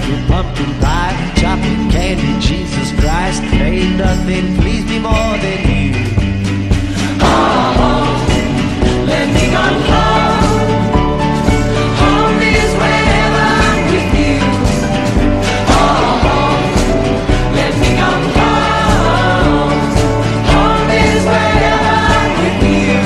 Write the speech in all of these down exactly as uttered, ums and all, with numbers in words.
with pumpkin pie, chocolate candy, Jesus Christ. Ain't nothing please me more than you. Oh, let me go home. Home is wherever I'm with you. Oh, let me go home. Home is wherever I'm with you.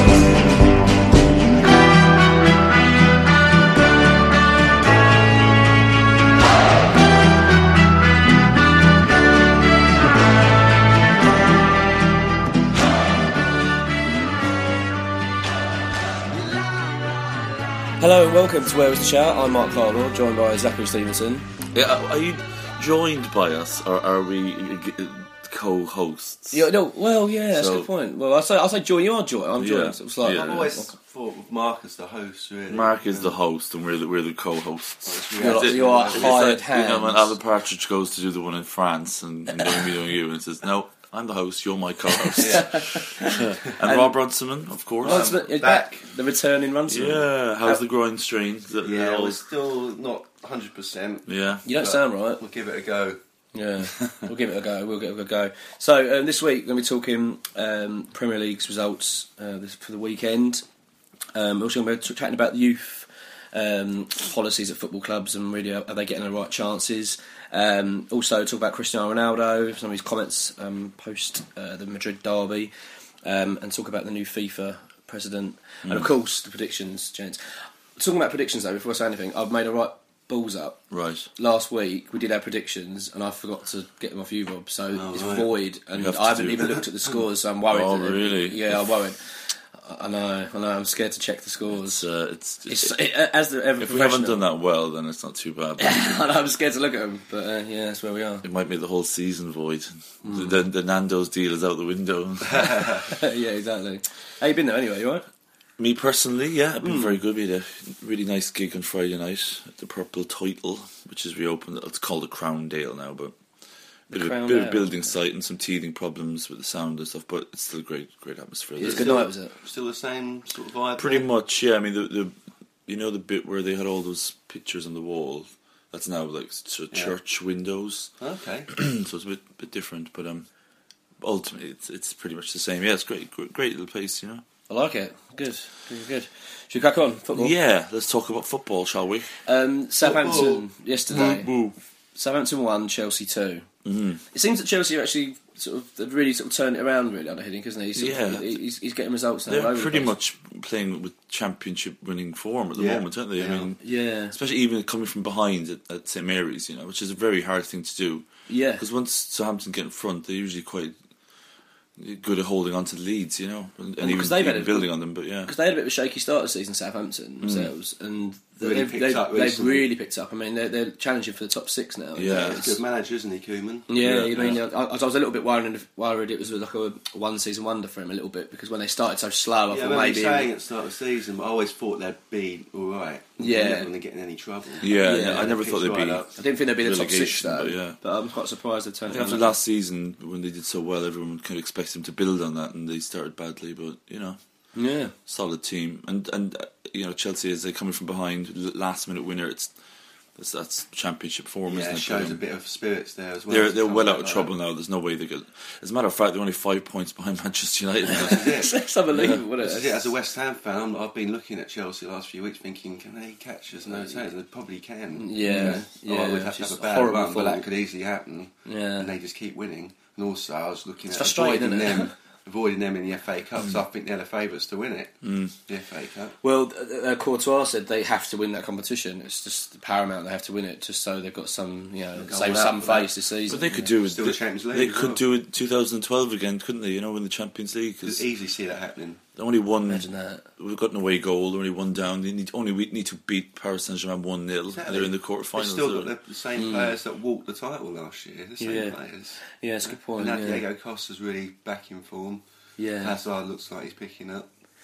Hello and welcome to Where Was the Shout? I'm Mark Cardinal, joined by Zachary Stevenson. Yeah, are you joined by us, or are we co-hosts? Yeah, no, well, yeah, that's So- a good point. Well, I say, I say join. You are joined. I'm joined. Yeah, So it's like, yeah. I've always thought of Mark as the host, really. Mark is the host, and we're the, we're the co-hosts. Well, You're, it's you are It's hired like, you know, when hands. Alan Partridge goes to do the one in France, and, and doing me, doing you, and says, "No, I'm the host. You're my co-host." and, And- Rob Runciman, of course. Runciman is back. The returning Runciman. Yeah, how's the groin strain? Is that Yeah, all- we're still not one hundred percent. yeah. You don't But- sound right. We'll give it a go. Yeah, we'll give it a go. We'll give it a go. So um, this week, we're going to be talking um, Premier League's results uh, this, for the weekend. Um, we're also going to be chatting about the youth um, policies at football clubs and really are they getting the right chances. Um, also talk about Cristiano Ronaldo, some of his comments um, post uh, the Madrid derby, um, and talk about the new FIFA president, mm. and of course the predictions, gents. Talking about predictions though, before I say anything, I've made a right balls up. Right. Last week we did our predictions and I forgot to get them off you, Rob, so Oh, it's right. void and You have to I haven't do even that. looked at the scores, so I'm worried. Oh, that it- really? Yeah, I'm worried. I know, I know, I'm scared to check the scores. It's, uh, it's, It's, it, as the ever if we haven't done that well, then it's not too bad. But I know, I'm scared to look at them, but uh, yeah, that's where we are. it might make the whole season void. The, the, the Nando's deal is out the window. Yeah, exactly. How you been there anyway, you alright? Me personally, yeah, I've been very good. We had a really nice gig on Friday night at the Purple Title, which is reopened. It's called the Crown Dale now, but a bit, of, Crown bit Dale. of building site and some teething problems with the sound and stuff, but it's still a great, great atmosphere. It was a There's- good night, was it? Still the same sort of vibe? Pretty there? much, yeah. I mean, the, the you know the bit where they had all those pictures on the wall. That's now like sort of Yeah. church windows, Okay. so it's a bit bit different. But um, ultimately, it's it's pretty much the same. Yeah, it's great, great, great little place, you know. I like it. Good, good, good. Should we crack on? Football? Yeah, let's talk about football, shall we? Um, Southampton Football. yesterday. Woo. Southampton won, Chelsea two. Mhm. It seems that Chelsea are actually sort of they've really sort of turned it around really under Hiddink, isn't he? He's, sort of- Yeah. he's, he's getting results now. all They're over the pretty place. much playing with championship-winning form at the Yeah, moment, aren't they? I they mean, Yeah, especially even coming from behind at, at St Mary's, you know, which is a very hard thing to do. yeah. Because once Southampton get in front, they're usually quite good at holding on to the leads, you know, and, and Well, even, 'cause they've had even a- building on them. But yeah, Because they had a bit of a shaky start this season, Southampton themselves, and Really they've, picked they've, up they've recently. really picked up. I mean, they're, they're challenging for the top six now. Yeah. He's a good manager, isn't he, Koeman? Yeah, Yeah. I mean, I, I was a little bit worried, worried it was like a one season wonder for him a little bit because when they started so slow, I Yeah, I thought remember maybe. you saying at the start of the season, but I always thought they'd be alright. Yeah. Never going to get in any trouble. yeah, Yeah, I never they thought they'd picked be. right up. I didn't think they'd be the top six relegation, though, but yeah. but I'm quite surprised they I turned think it after around. last season, when they did so well, everyone kind of expected them to build on that, and they started badly. But you know, Yeah, solid team, and and uh, you know Chelsea as they're coming from behind, last minute winner. It's that's, that's championship form, Yeah, isn't it it? shows But, a um, bit of spirits there as well. They're to they're come well back out of like trouble that. now. There's no way they get. As a matter of fact, they're only five points behind Manchester United. it's, it's unbelievable, This isn't is it? it. As a West Ham fan, I'm- I've been looking at Chelsea the last few weeks thinking, can they catch us? No, they probably can. Yeah, You know? yeah, Oh, we'd have it's to have just a bad horrible run, but form. that could easily happen. Yeah. And they just keep winning. And also, I was looking It's at frustrating, avoiding isn't it? them, avoiding them in the F A Cup. So I think they're the favourites to win it. The F A Cup. Well, uh, uh, Courtois said they have to win that competition. It's just paramount; they have to win it, just so they've got some, you know, Go save out some for that. face this season. But they could do it. Still they, the Champions League They as could well. do it twenty twelve again, couldn't they? You know, in the Champions League, Could 'cause easily see that happening. they only one. Imagine that. We've got an away goal. Only one down. They need only we need to beat Paris Saint Germain one nil. Exactly. They're in the They've quarterfinals. still got the, the same players that walked the title last year. The same Yeah. players. Yeah, it's a good point. And now Yeah. Diego Costa's really back in form. Yeah. Hazard looks like he's picking up.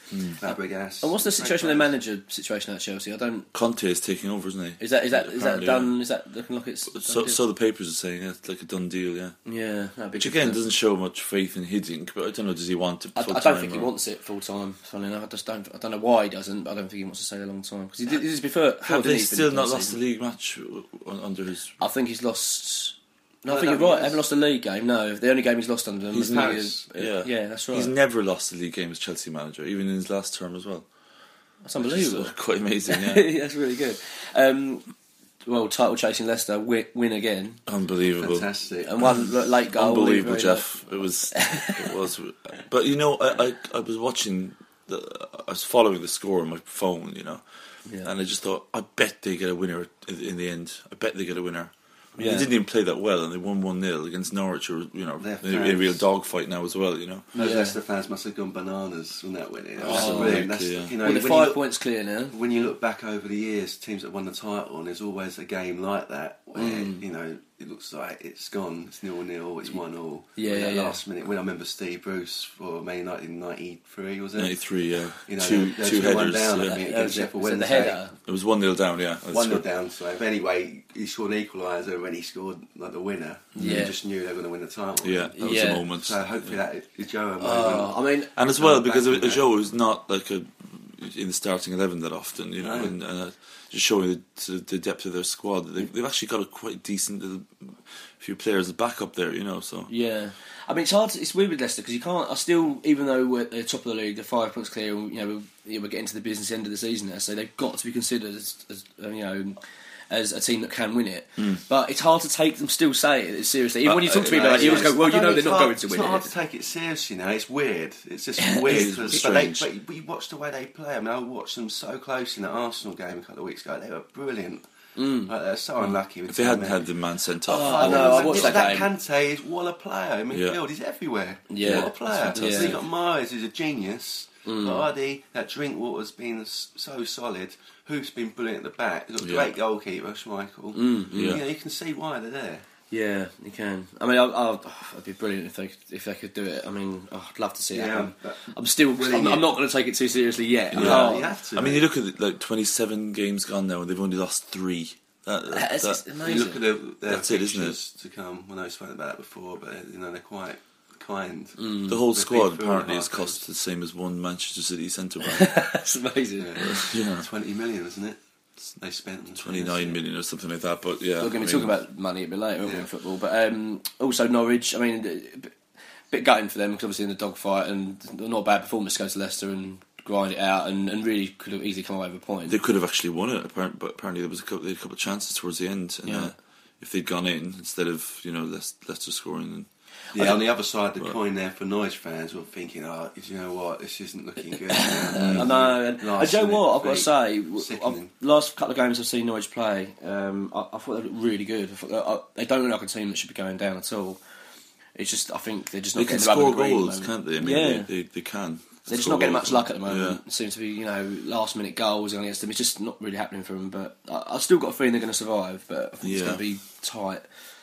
Fabregas. And what's the Great situation with the players. manager situation at Chelsea? I don't. Conte is taking over, isn't he? Is that is that is that Apparently, done? yeah. Is that looking like it's? So, done so the papers are saying yeah, it's like a done deal, yeah. yeah, that'd be Which good again for- doesn't show much faith in Hiddink, but I don't know. Does he want it? I, full I don't time think he or- wants it full time. Funny enough, I just don't. I don't know why he doesn't. But I don't think he wants to stay a long time because he did this before. before, Have didn't they he, still for not last lost the season? league match uh, under his? I think he's lost. No, I No, think no, you're right. he Haven't lost a league game. No, the only game he's lost under them He's was Paris. uh, Yeah, yeah, that's right. He's never lost the league game as Chelsea manager, even in his last term as well. That's unbelievable. Which is, uh, quite amazing, yeah. That's really good. Um, well, title chasing Leicester win, win again, Unbelievable. Fantastic. and one late goal. Unbelievable, very Jeff. It was, it was. But you know, I, I, I was watching, the, I was following the score on my phone, you know, late. Yeah. and I just thought, I bet they get a winner in, in the end. I bet they get a winner. I mean, Yeah. They didn't even play that well, and they won one nil against Norwich, or you know, Their in a, in a real fans. dogfight now as well, you know. Those Yeah. Leicester fans must have gone bananas from that winning. It was Oh, brilliant. That's, yeah. you know, Well, they're when, you five look, points clear now. when you look back over the years, teams that won the title, and there's always a game like that where Mm. you know it looks like it's gone, it's nil nil, it's one all. Yeah, that yeah, yeah. last minute. When I remember Steve Bruce for Man United in ninety-three, was it? ninety-three, yeah. You know, two they were two two one headers. down, yeah. I think, Uh, against so- Sheffield so the Wednesday. header. It was one nil down, yeah. That's One nil what- down, so but anyway, he scored an equaliser when he scored like the winner. Yeah. You just knew they were going to win the title. Yeah, that was Yeah. a moment. So hopefully that is Joe. a Oh, moment. I mean, And as well, Coming because back with that. Joe is not like a in the starting eleven that often, you know, No. and, and uh, just showing the, the depth of their squad. They've, they've actually got a quite decent little few players back up there, you know. So yeah. I mean, it's hard. To, it's weird with Leicester because you can't. I still, even though we're at the top of the league, they're five points clear. And, you know, we're, yeah, we're getting to the business end of the season now, so they've got to be considered as, as uh, you know, as a team that can win it. But it's hard to take them. Still say it seriously. Even when you talk to Uh, people, uh, like, you always go, it's- "Well, I you don't know think they're it's not hard- going to it's win not hard it." to take it seriously now. It's weird. It's just weird. It's 'cause- but, they, strange. but we watched the way they play. I mean, I watched them so close in that Arsenal game a couple of weeks ago. They were brilliant. Like, they're so unlucky. With if they hadn't Ten had men. the man sent Oh, off, I know, I watched Yeah, that that game. Kante is what a player in midfield. Yeah. He's everywhere. Yeah, What a player. that's fantastic. So you got Myers, who's a genius. Vardy, that Drinkwater's been s- so solid. Hoof's been brilliant at the back. He's got a Yeah. great goalkeeper, Schmeichel. Mm, yeah. You know, you can see why they're there. Yeah, you can. I mean, I, I, it'd be brilliant if they if they could do it. I mean, oh, I'd love to see it Yeah, happen. but- I'm still. Willing I'm, it. I'm not going to take it too seriously yet. I Yeah. can't. You have to. I mean, you look at it, like twenty-seven games gone now, and they've only lost three. That, that, That's that- just You amazing. look at the, their That's it, isn't it? fixtures to come. Well, I've spoken about that before, but you know they're quite kind. the whole They've squad been through apparently and has hard cost the same as one Manchester City centre back. That's amazing. yeah, Twenty million, isn't it? They spent on twenty-nine million or something like that. But yeah, We're going I to be mean, talking about money a bit later, won't we, Yeah. in football? But um, also Norwich. I mean, a bit- bit gutting for them because obviously in the dogfight and not a bad performance to go to Leicester and grind it out and, and really could have easily come away with a point. they could have actually won it. Apparently, but apparently there was a couple, they had a couple of chances towards the end. And, Yeah. uh, if they'd gone in instead of you know Leic- Leicester scoring, then Yeah, on the other side of the Right. coin there for Norwich fans were thinking, oh, you know what, this isn't looking good. I know. And, and Last do you know what? I've got to minute say, feat. w- Sickening. I've, last couple of games I've seen Norwich play, um, I, I thought they looked really good. I thought, uh, they don't look like a team that should be going down at all. It's just, I think they're just not they can getting the rub score of the green at the goals, moment. can't they? I mean, Yeah. they, they, they can. They're just Score not getting goals. much luck at the moment. Yeah. It seems to be, you know, last minute goals going against them. It's just not really happening for them. But I, I've still got a feeling they're going to survive. But I think it's Yeah. going to be tight.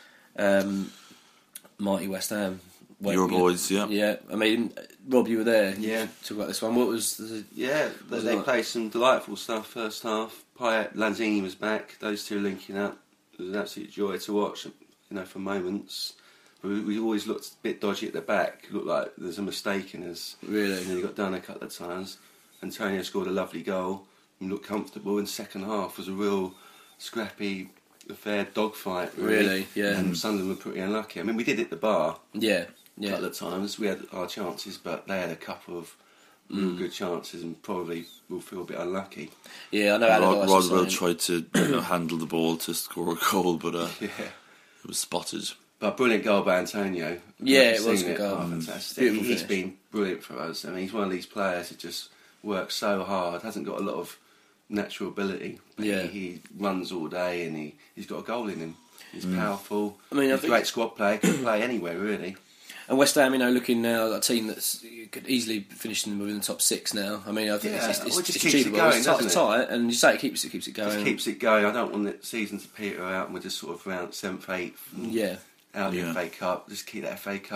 Um, mighty West Ham. Wait, Your yeah. boys, yeah. Yeah, I mean, Rob, you were there. You Yeah. talk about this one. What was the? Yeah, they, Was they it- played some delightful stuff first half. Payet, Lanzini was back. Those two linking up. It was an absolute joy to watch. You know, for moments. But we, we always looked a bit dodgy at the back. It looked like there's a mistake in us. Really? And he got done a couple of times. Antonio scored a lovely goal and looked comfortable. In second half was a real scrappy affair, dogfight. Really? Yeah. And Sunderland were pretty unlucky. I mean, we did hit the bar Yeah, a yeah. couple of times. We had our chances, but they had a couple of real good chances and probably will feel a bit unlucky. Yeah, I know. Rod, Allardyce was Rodwell saying- tried to you know, handle the ball to score a goal, but uh, Yeah. it was spotted. But brilliant goal by Antonio. Yeah, I've it was seen a good goal. Oh, Mm. fantastic. Beautiful He's finish. been brilliant for us. I mean, he's one of these players who just works so hard, hasn't got a lot of natural ability. But Yeah. he, he runs all day and he, he's got a goal in him. He's powerful. I mean, I he's a think- great squad player, can play anywhere, really. And West Ham, you know, looking now at a team that's you could easily finish them within the top six now. I mean, I think Yeah, it's, it's, well, it it's just keeps it achievable. going, it's tight, doesn't it's it? tight, and you say it keeps it keeps it going. Just keeps it going. I don't want the season to peter out and we're just sort of around seventh, eighth, and Yeah, out of the Yeah. F A Cup. Just keep that F A Cup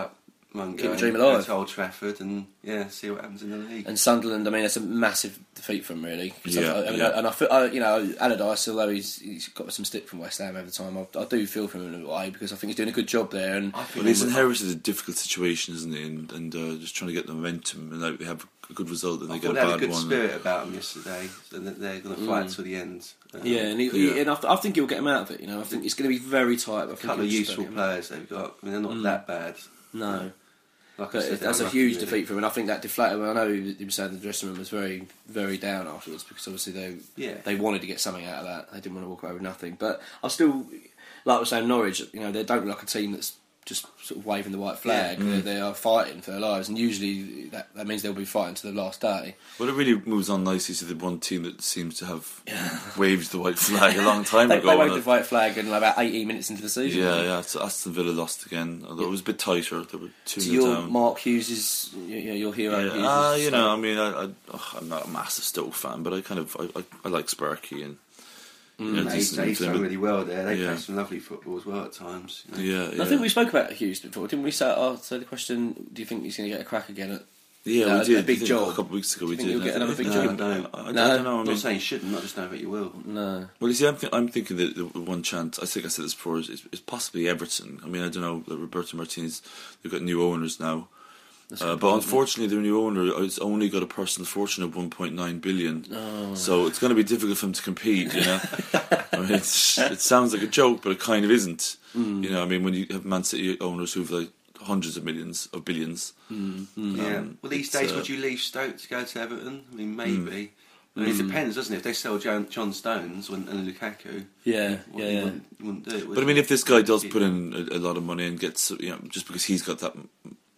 one Keep the game, dream go alive. to Old Trafford, and yeah, see what happens in the league. And Sunderland, I mean, it's a massive defeat for him, really. 'Cause Yeah, I, I mean, yeah. and I feel, I, you know, Allardyce, although he's he's got some stick from West Ham over time, I, I do feel for him in a way because I think he's doing a good job there. And I think Well, he's he- inherited a difficult situation, isn't he? And, and uh, just trying to get the momentum, and like, they have a good result, and I they get thought a they had a bad good one. spirit about them yesterday, and that they're going to fight till the end. Um, yeah, and, he, Yeah. He, and I, I think he'll get him out of it. You know, I think it's going to be very tight. But I a think couple of he'll just useful get him. players they've got. I mean, they're not that bad. No. Like I But said, it, that's they're a huge unlucky, defeat for him, and I think that deflated. Well, I know he was saying the dressing room was very, very down afterwards because obviously they Yeah. they wanted to get something out of that. They didn't want to walk away with nothing. But I still, like I was saying, Norwich, you know, they don't look like a team that's just sort of waving the white flag. They, they are fighting for their lives, and usually that, that means they'll be fighting to the last day. Well, it really moves on nicely to the one team that seems to have waved the white flag a long time They, ago. they waved and the white flag in about eighteen minutes into the season. Yeah, yeah. So Aston Villa lost again, although it was a bit tighter. They were two To nil your down. Mark Hughes' you know, your hero. Yeah, Hughes' uh, you know, I so- mean, I, I, oh, I'm not a massive Stoke fan, but I kind of I, I, I like Sparky and you know, They, decent they've for them, done but- really well there. They Yeah. play some lovely football as well at times. you know. Yeah, yeah. I think we spoke about Hughes before, didn't we? So, oh, so the question: do you think he's going to get a crack again at? yeah, uh, we did. a big I think job? A couple of weeks ago, we Do you think did. he'll get I another think- big No, job? I don't. I, I No. don't know. I I'm mean, not saying he shouldn't, I just know that you will. No. well, you see, I'm, th- I'm thinking that the one chance, I think I said this before, is, is, is possibly Everton. I mean, I don't know, like Roberto Martinez, they've got new owners now. Uh, but unfortunately, their new owner has only got a personal fortune of one point nine billion. Oh. So it's going to be difficult for him to compete, you know. I mean, it's, it sounds like a joke, but it kind of isn't. Mm. You know, I mean, when you have Man City owners who've like hundreds of millions, of billions. Mm. Yeah. Um, Well, these it's, days, uh, would you leave Stoke to go to Everton? I mean, maybe. I mean, it depends, doesn't it? If they sell John, John Stones and, and Lukaku, Yeah, well, yeah, you, yeah. wouldn't, you wouldn't do it. would But I you? mean, if this guy does put in a, a lot of money and gets, you know, just because he's got that m-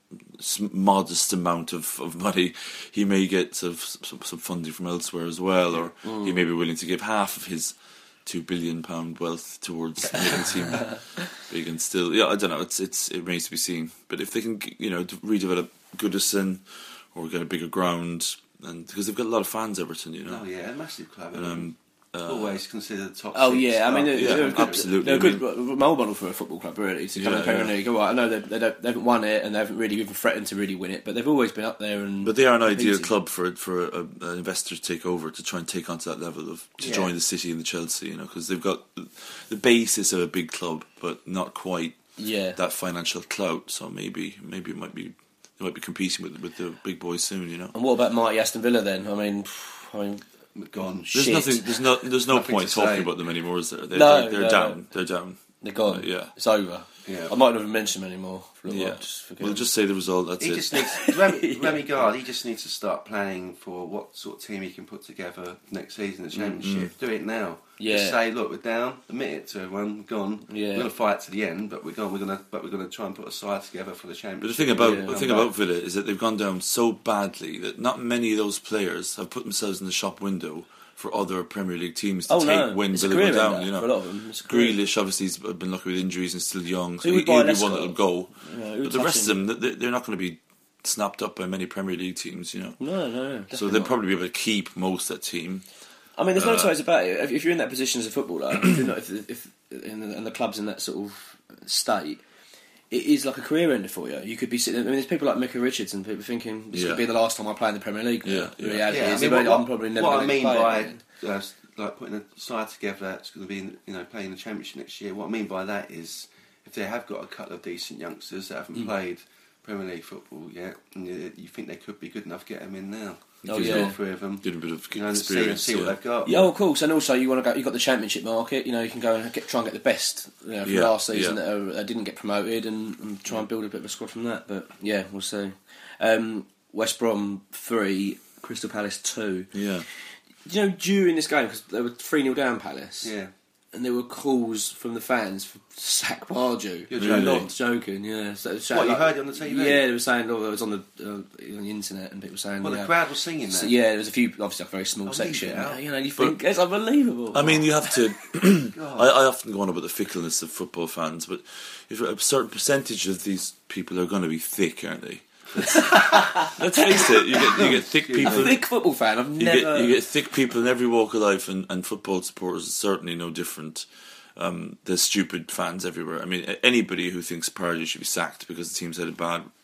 s- modest amount of, of money, he may get sort of some, some funding from elsewhere as well, or he may be willing to give half of his two billion pound wealth towards making the team big and still. Yeah, I don't know. It's it's it remains to be seen. But if they can, you know, redevelop Goodison or get a bigger ground, and because they've got a lot of fans, Everton, you know. Oh, yeah, a massive club. And, um, uh, Always considered the top Oh six yeah, I mean club. they're, Yeah, they're a good, absolutely. They're a good I role model for a football club, really. To come Yeah, in the Premier yeah. League, all right, I know they they, don't, they haven't won it and they haven't really even threatened to really win it, but they've always been up there and. But they are an ideal competing. club for for a, an investor to take over, to try and take on to that level of to Yeah. join the City and the Chelsea, you know, because they've got the basis of a big club, but not quite Yeah. that financial clout. So maybe maybe it might be they might be competing with with the big boys soon, you know. And what about mighty Aston Villa then? I mean, I mean, Gone. There's shit. nothing. There's no. There's no Nothing point to talking say. about them anymore, is there? They're, No, they're, they're no, down. no. They're down. They're gone. Uh, yeah. It's over. Yeah. I might not even mention them anymore. For a little Yeah. while. Just forget We'll them. just say the result. That's He it. just needs Remy, Remy Gard. He just needs to start planning for what sort of team he can put together next season, the Championship. Do it now. Yeah. Just say, look, we're down. Admit it to everyone. We're gone. Yeah. We're going to fight to the end, but we're gone. We're going to, but we're going to try and put a side together for the Championship. But the thing about Yeah. the thing about Villa is that they've gone down so badly that not many of those players have put themselves in the shop window for other Premier League teams to Oh take no, when it's a Villa career go down. ender You know, for a lot of them. It's a career. Grealish obviously has been lucky with injuries and still young, so Who he, would buy he'll be one Leicester? that'll go. Yeah, who But would the touch rest him? of them, they- they're not going to be snapped up by many Premier League teams. You know, No, no, no. so definitely they'll not. probably be able to keep most of that team. I mean, there's no Uh, two ways about it. If, if you're in that position as a footballer, if, you're not, if, if in the, and the club's in that sort of state, it is like a career ender for you. You could be sitting. I mean, there's people like Micah Richardson, people thinking this Yeah. could be the last time I play in the Premier League. Yeah, The yeah. reality Yeah, I is, mean, I'm what, probably never what I going to mean play by again. uh, like putting a side together that's going to be, in, you know, playing the Championship next year. What I mean by that is, if they have got a couple of decent youngsters that haven't Mm. played Premier League football yet, and you, you think they could be good enough, get them in now. Oh, Two yeah. or three of them. Get a bit of You know, and see, experience. see what yeah. they've got. Yeah, oh, of course, and also you want to go. You've got the Championship market. You know, you can go and get, try and get the best you know, from Yeah, last season yeah. that, are, that didn't get promoted, and, and try and build a bit of a squad from that. But yeah, we'll see. Um, West Brom three, Crystal Palace two. Yeah. You know, during this game, because they were three nil down, Palace. Yeah. And there were calls from the fans for sack Bardew. You're joking. Not joking, yeah. So, so What, you like- heard it on the T V? Yeah, they were saying, oh, it was on the uh, on the internet, and people were saying, Well, yeah. the crowd was singing that. So, yeah, there was a few, obviously, a very small Oh, section. leave it out. You know, you think it's unbelievable. I mean, you have to. I, I often go on about the fickleness of football fans, but if a certain percentage of these people are going to be thick, aren't they? Let's, let's face it. You get you get thick a people. thick football fan. I've You never. get, you get thick people in every walk of life, and, and football supporters are certainly no different. Um, there's stupid fans everywhere. I mean, a- anybody who thinks Pardew should be sacked because the team's had a bad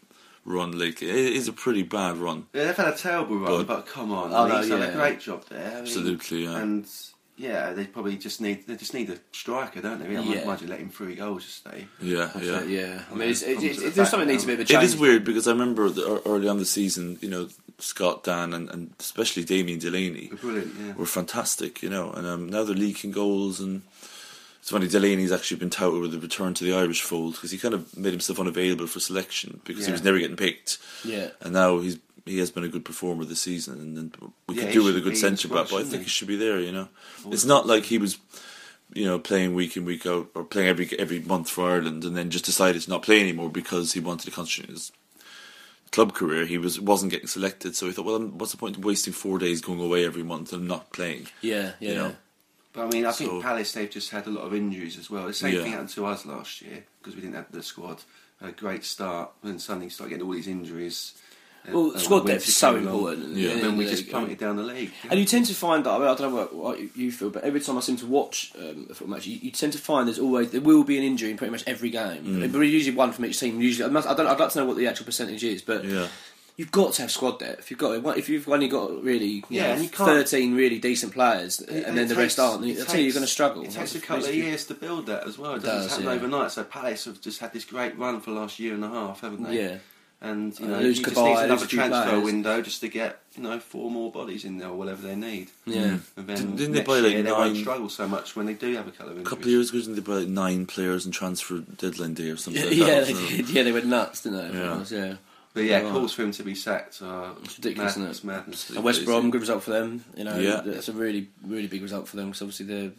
run lately. It is a pretty bad run. Yeah, they've had a terrible run, But- but, come on, Oh, I mean, no, he's yeah. done a great job there. I mean, Absolutely, yeah. And yeah, they probably just need they just need a striker, don't they? I Yeah. might just let him three goals just stay. Yeah, So, yeah. yeah. I mean, it's, it, Comes it, at the it, there's back something needs a now. bit of a It change. is weird because I remember the, ear- early on in the season, you know, Scott, Dan, and, and especially Damien Delaney They're brilliant, yeah. were fantastic, you know, and um, now they're leaking goals. And it's funny, Delaney's actually been touted with a return to the Irish fold because he kind of made himself unavailable for selection because he Yeah. was never getting picked. Yeah. And now he's he has been a good performer this season, and, and we Yeah, could he do with a should good be in centre the back, squad, but I shouldn't think he? he should be there, you know. Always It's not like he was, you know, playing week in, week out, or playing every every month for Ireland and then just decided to not play anymore because he wanted to concentrate on his club career. He was, wasn't getting selected, so he thought, well, what's the point of wasting four days going away every month and not playing? Yeah, yeah. You know. But I mean, I So- think Palace, they've just had a lot of injuries as well. The same Yeah. thing happened to us last year because we didn't have the squad. Had a great start, and suddenly started getting all these injuries. And- Well, and squad when depth winter is so came along, important. Yeah. And then we Yeah, just yeah. plummeted down the league. And you tend to find that, I, mean, I don't know what, what you feel, but every time I seem to watch um, a football match, you, you tend to find there's always there will be an injury in pretty much every game. Mm. But usually one from each team. Usually, I, must, I don't. I'd like to know what the actual percentage is, but Yeah. you've got to have squad depth. You've got if you've only got really you Yeah, know, and you can't- thirteen really decent players, And and then it the rest takes- aren't. it I tell you, takes- you're going to struggle. It takes a It's couple of basically- years to build that as well. It It doesn't does, happen yeah. overnight. So Palace have just had this great run for the last year and a half, haven't they? Yeah. And you Uh, know, lose you just Kabay, need lose another a few transfer players. window just to get you know four more bodies in there or whatever they need. Yeah. And then Didn't- didn't they next buy, like, year they won't nine- struggle so much when they do have a couple of A injuries. couple of years ago, didn't they buy like nine players and transfer deadline day or something Yeah, like yeah, that? they So- did. Yeah, they went nuts, didn't they? Yeah. yeah. But yeah, Right. calls for him to be sacked are It's ridiculous, isn't it? madness, madness. And West Brom, good result for them. You know, Yeah. that's a really, really big result for them because obviously they're,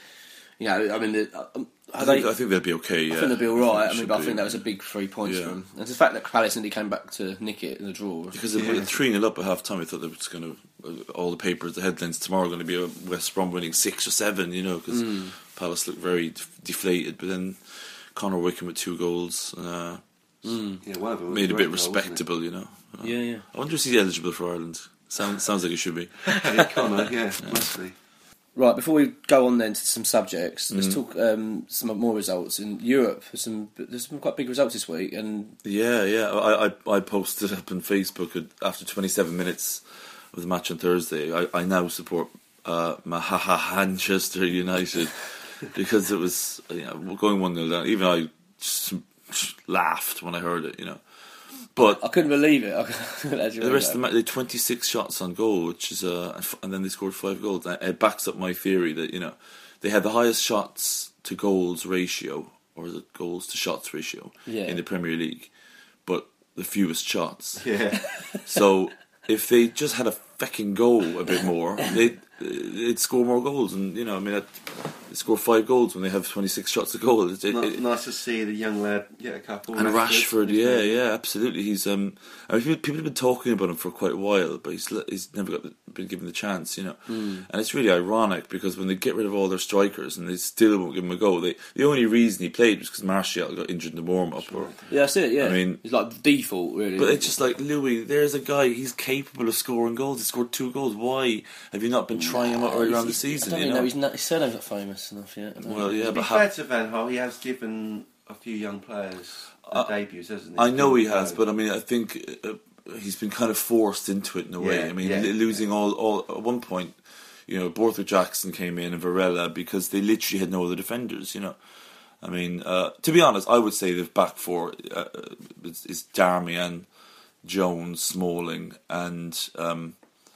you know, I mean, they're, um, I, they, think, I think they'll be okay. Yeah. I think they'll be all right. I it mean, should but I be. think that was a big three points Yeah. for them. And the fact that Palace nearly came back to nick it in the draw. Because Yeah. they were three nil up at half time. I thought they were just going to all the papers, the headlines tomorrow are going to be a West Brom winning six or seven. You know, because Mm. Palace looked very d- deflated. But then Conor Wickham with two goals uh, Mm. Yeah, one of them was made a great bit goal, wasn't it? respectable. You know. Uh, Yeah, yeah. I wonder if he's eligible for Ireland. Sounds sounds like he should be. Yeah, Connor, yeah, must be. Right, before we go on then to some subjects, let's Mhm. talk um, some more results in Europe. There's some, there's some quite big results this week, and Yeah, yeah. I, I I posted up on Facebook at, after twenty-seven minutes of the match on Thursday. I, I now support uh, Manchester United because it was you know, going one nil down. Even I just, just laughed when I heard it. You know, but I couldn't believe it. I couldn't actually the rest of the believe match, they had twenty-six shots on goal, which is uh, and f- and then they scored five goals. And it backs up my theory that you know they had the highest shots to goals ratio, or is it goals to shots ratio Yeah. in the Premier League, but the fewest shots. Yeah, So if they just had a fucking go a bit more, they'd, they'd score more goals. And you know, I mean, I'd, they score five goals when they have twenty-six shots a goal. It, it, Ni- it, nice to see the young lad get a couple. and Rashford, Rashford, yeah, yeah, absolutely. He's um, I mean, people, people have been talking about him for quite a while, but he's le- he's never got the, been given the chance, you know. Hmm. And it's really ironic because when they get rid of all their strikers and they still won't give him a go, they the only reason he played was because Martial got injured in the warm up. Or, Yeah, that's it. Yeah, I mean- it's like default, really. but it's just like Louis. There's a guy. He's capable of scoring goals. He scored two goals. Why have you not been trying him out earlier on the season? I don't You even know. know his, na- his surname's not famous enough yet. I don't Well, know. yeah, To be but fair ha- to Van Gaal, he has given a few young players Uh, their debuts, hasn't he? I know he has, but I mean, I think uh, he's been kind of forced into it in a way. Yeah, I mean, yeah, lo- losing all, all at one point, you know, Borthwick Jackson came in and Varela because they literally had no other defenders. You know, I mean, uh, to be honest, I would say the back four uh, is, is Darmian, Jones, Smalling, and um,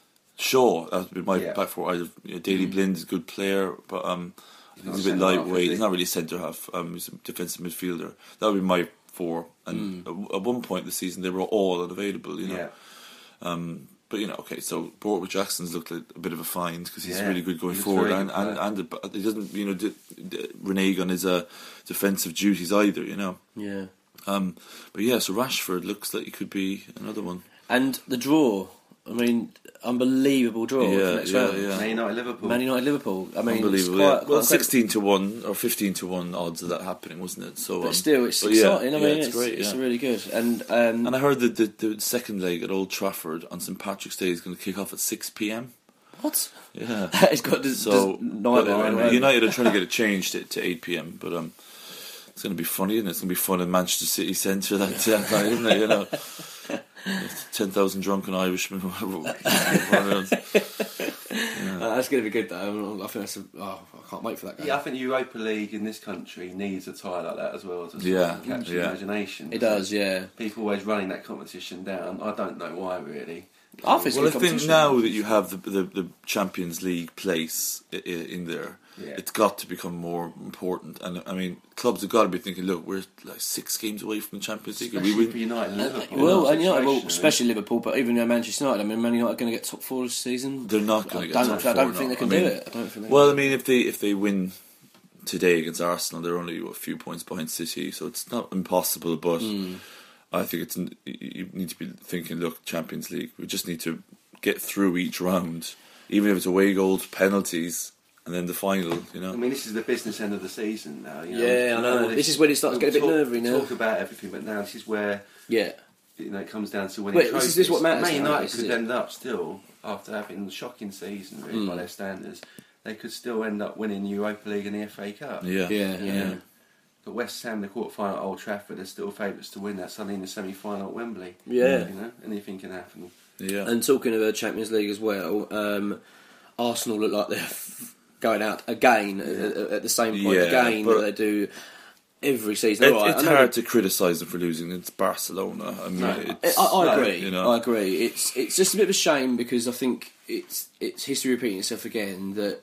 Shaw. That would be my Yeah. back four. I, you know, Daley Blind is a good player, but um, he's, not a bit centre half, is lightweight. he? He's not really centre half. Um, he's a defensive midfielder. That would be my four. And Hmm. at, at one point this season, they were all unavailable. You know. Yeah, Um, but you know, okay. So Borthwick Jackson's looked like a bit of a find because he's Yeah, really good going he's a forward, very and good and, player. and the, he doesn't, you know, d- d- renege on his uh, defensive duties either. You know. Yeah, Um, but yeah, so Rashford looks like he could be another one. and the draw. I mean, unbelievable draw. Yeah, for the next yeah, round. yeah. Man United, Liverpool. Man United, Liverpool. I mean, Unbelievable. it's quite, yeah. quite Well, incredible. sixteen to one or fifteen to one odds of that happening, wasn't it? So, But um, still, it's but yeah, exciting. I yeah, mean, it's, it's, great. it's yeah. really good. And um, And I heard that the, the second leg at Old Trafford on St Patrick's Day is going to kick off at six p.m. what? Yeah. It's got this, So this nightmare. but, um, right? United are trying to get it changed to, to eight p.m. But um, It's going to be funny, and it? It's going to be fun in Manchester City Centre that, that night, isn't it? You know, ten thousand drunken Irishmen. Uh, that's going to be good though. I think that's. A, oh, I can't wait for that game. Yeah, I think the Europa League in this country needs a tie like that as well to sort Yeah, of capture yeah. imagination. It does, yeah. People always running that competition down. I don't know why, really. I think it's Well, a I good think competition. now that you have the, the, the Champions League place i- i- in there, Yeah. it's got to become more important. And I mean, clubs have got to be thinking, look, we're like six games away from the Champions League. Especially we for win. United and Liverpool. Well, and you know, well, situation, especially Liverpool, but even uh, Manchester United. I mean, Man United are going to get top four this season. They're not going I to get don't, top I don't four, think no. they can I mean, do it. I don't think. They Well, I can. mean, if they if they win today against Arsenal, they're only a few points behind City, so it's not impossible. But Hmm. I think it's you need to be thinking, look, Champions League. We just need to get through each round, even if it's away goals, penalties, and then the final. You know. I mean, this is the business end of the season now. You know? Yeah, I know. All This is when it starts to get a bit talk, nervy now. Talk about everything, but now this is where Yeah, you know it comes down to winning Wait, this trophies. is- this is what matters Man now, United this is could it. end up still after having a shocking season, really, Mm. by their standards. They could still end up winning the Europa League and the F A Cup. Yeah. yeah, yeah. Yeah. But West Ham, the quarter final at Old Trafford, are still favourites to win that. Suddenly in the semi final at Wembley. Yeah. You know, anything can happen. Yeah. And talking of the Champions League as well, um, Arsenal look like they're going out again at, at the same point Yeah, again but- that they do every season. It, All right, it's I know hard to criticise them for losing. It's Barcelona. I mean, No. I, it's, I No, agree. you know. I agree. It's it's just a bit of a shame because I think it's it's history repeating itself again. That,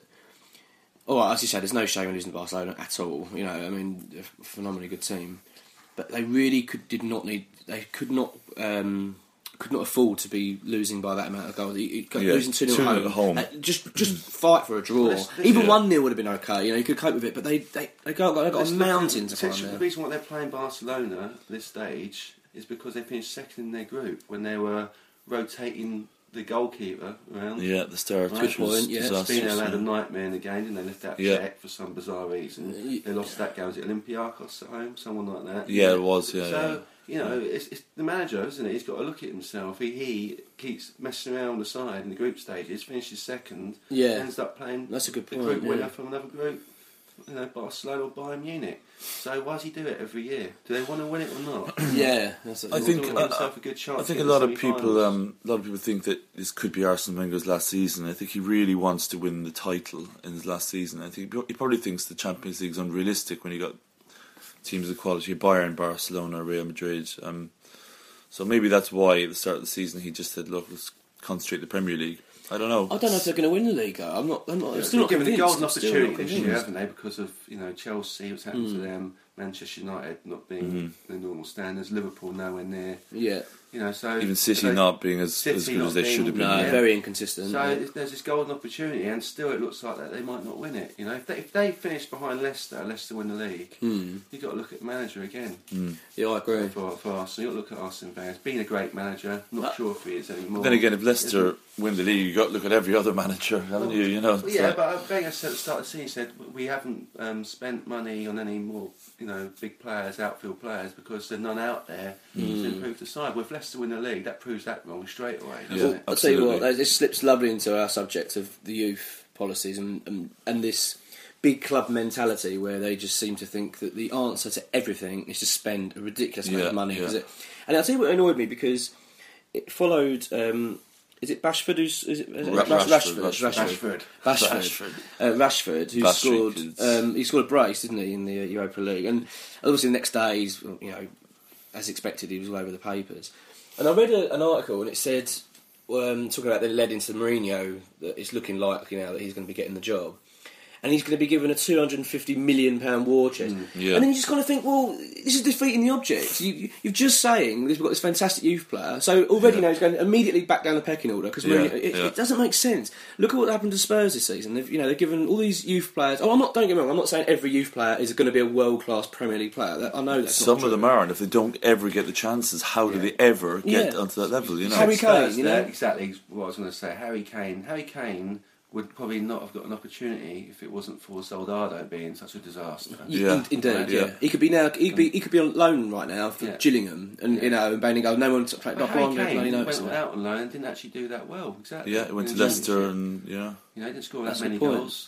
all right, as you said, there's no shame in losing to Barcelona at all. You know, I mean, they're a phenomenally good team, but they really could did not need. They could not. Um, could not afford to be losing by that amount of goals. You- you- Yeah, losing two nil two nil at at home. home. Uh, Just, just fight for a draw. Well, this- this- Even yeah. one nil would have been okay. You know, you could cope with it. But they, they, they got, they got Let's a look at- mountain to climb essentially, there. The reason why they're playing Barcelona at this stage is because they finished second in their group when they were rotating the goalkeeper around. yeah, at the start, Right. which was Point, yeah. disastrous. Spino had a yeah. nightmare in the game, and they left out Yeah. Czech for some bizarre reason. Yeah. They lost that game. Was it Olympiacos at home? Someone like that. Yeah, it was. Yeah, So you know, it's, it's the manager, isn't it? He's got to look at himself. He, he keeps messing around on the side in the group stages. Finishes second. Yeah. Ends up playing That's a good the point, group winner yeah. from another group. You know, Barcelona or Bayern Munich. So why does he do it every year? Do they want to win it or not? Yeah, that's a, I think- He's uh, got himself a good chance I think to a get lot the of people, semi-finals. um, a lot of people think that this could be Arsene Wenger's last season. I think he really wants to win the title in his last season. I think he probably thinks the Champions League is unrealistic when you got teams of quality, Bayern, Barcelona, Real Madrid. Um, so maybe that's why at the start of the season he just said, "Look, let's concentrate on the Premier League." I don't know. I don't know if they're going to win the league. Though. I'm not. I'm not. I'm Yeah, still not they've given convinced. the golden I'm still opportunity not this year, convinced. haven't they? Because of you know Chelsea, what's happened to Mm. them, Manchester United not being Mm-hmm. the normal standards, Liverpool nowhere near. Yeah. You know, so Even City they- not being as, City as good not as they being- should have been. No, Yeah. very inconsistent. So yeah. it's- there's this golden opportunity, and still it looks like that they might not win it. You know, if they, if they finish behind Leicester, Leicester win the league, Hmm. you've got to look at the manager again Yeah, I agree. for, for Arsenal. You've got to look at Arsene Wenger. He's been a great manager. Not Uh, sure if he is anymore. Then again, if Leicester Isn't- win the league, you got to look at every other manager, haven't you? You know. Well, it's yeah, like- but Wenger said at the start of the season, he said we haven't um, spent money on any more, you know, big players, outfield players, because there's none out there to improve the side. Well, if Leicester win the league, that proves that wrong straight away, doesn't Yeah. it? I'll tell you what, Absolutely. this slips lovely into our subject of the youth policies and, and and this big club mentality where they just seem to think that the answer to everything is to spend a ridiculous amount Yeah, of money. 'Cause yeah. It, and I'll tell you what annoyed me because it followed. Um, is it Bashford? Who's is it? Is it Ra- Rash- Rashford, Rashford. Rashford. Bashford. Rashford. Uh, Rashford, who Bash scored, Street kids. um, he scored a brace, didn't he, in the uh, Europa League? And obviously the next day, he's, you know, as expected, he was all over the papers. And I read a, an article, and it said, um, talking about that it led into Mourinho, that it's looking likely now that he's going to be getting the job. And he's going to be given a two hundred and fifty million pound war chest. yeah. And then you just kind of think, well, this is defeating the object. You, you, you're just saying we've got this fantastic youth player, so already Yeah. now he's going immediately back down the pecking order because Yeah, it, yeah. it doesn't make sense. Look at what happened to Spurs this season. They've, you know, they've given all these youth players. Oh, I'm not. Don't get me wrong. I'm not saying every youth player is going to be a world class Premier League player. That, I know that's Some not of true. them are, and if they don't ever get the chances, how do they ever get Yeah. onto that level? You know, Harry Kane, Spurs you there, know? exactly what I was going to say. Harry Kane. Harry Kane would probably not have got an opportunity if it wasn't for Soldado being such a disaster. Yeah. In- indeed, Yeah. yeah. He could be now. He could be. He could be on loan right now for Yeah. Gillingham, and Yeah. you know, and Bailey goes, no one took. But Not Harry one bloody Kane notice went it. out on loan and didn't actually do that well. Exactly. yeah, he went to In the Leicester, Championship. and yeah, You know, he didn't score That's that the many point. goals.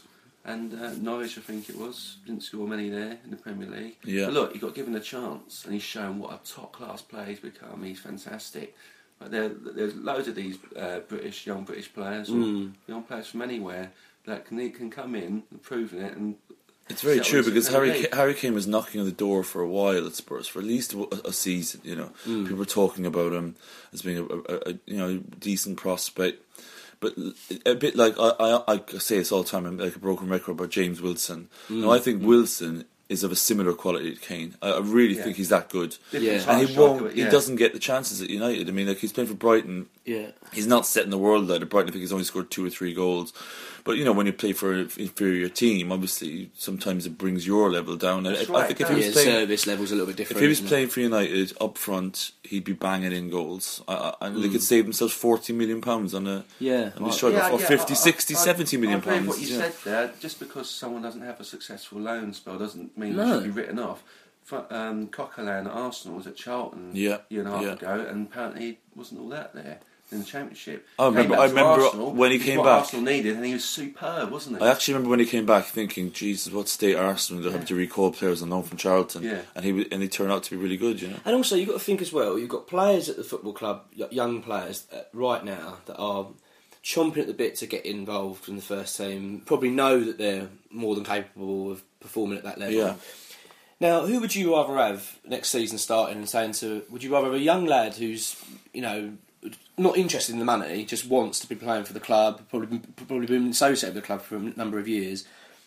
And uh, Norwich, I think it was, didn't score many there in the Premier League. Yeah. But look, he got given a chance, and he's shown what a top-class player he's become. He's fantastic. But there, there's loads of these uh, British, young British players, or Mm. young players from anywhere that can can come in and prove it. And It's very settle true into because the Premier Harry League. Ka- Harry Kane was knocking on the door for a while at Spurs for at least a, a season. You know, Mm. people were talking about him as being a, a, a you know decent prospect, but a bit like I, I, I say this all the time. I'm like a broken record about James Wilson. Mm. Now I think Wilson is of a similar quality to Kane. I, I really Yeah. think he's that good. Different Yeah. type And of he striker, won't. but He yeah. doesn't get the chances at United. I mean, like he's playing for Brighton. Yeah. He's not setting the world out. At Brighton, I think he's only scored two or three goals. But you know, when you play for an inferior team, obviously sometimes it brings your level down. And That's I, right, I think if yeah. he Yeah, was the playing, service level's a little bit if different. he was isn't it? playing for United up front, he'd be banging in goals, uh, and they could save themselves forty million pounds on a Yeah. on Right. the striker Yeah, for yeah, fifty, I- sixty, I- I- seventy million I agree with pounds. what you yeah. said there. Just because someone doesn't have a successful loan spell doesn't mean No. they should be written off. Fr- Um, Coquelin at Arsenal was at Charlton Yeah, a year and a half yeah. ago, and apparently he wasn't all that there in the Championship. I Came remember- back I to remember Arsenal, when he which is came what back. Arsenal needed, and he was superb, wasn't he? I actually remember when he came back thinking, Jesus, what state Arsenal they're having to recall players on loan from Charlton, Yeah. and he w- and he turned out to be really good, you know. And also, you've got to think as well, you've got players at the football club, y- young players uh, right now, that are chomping at the bit to get involved in the first team, probably know that they're more than capable of performing at that level. Yeah. Now, who would you rather have next season starting and saying to, would you rather have a young lad who's, you know, not interested in the money, just wants to be playing for the club, probably been, probably been associated with the club for a number of years,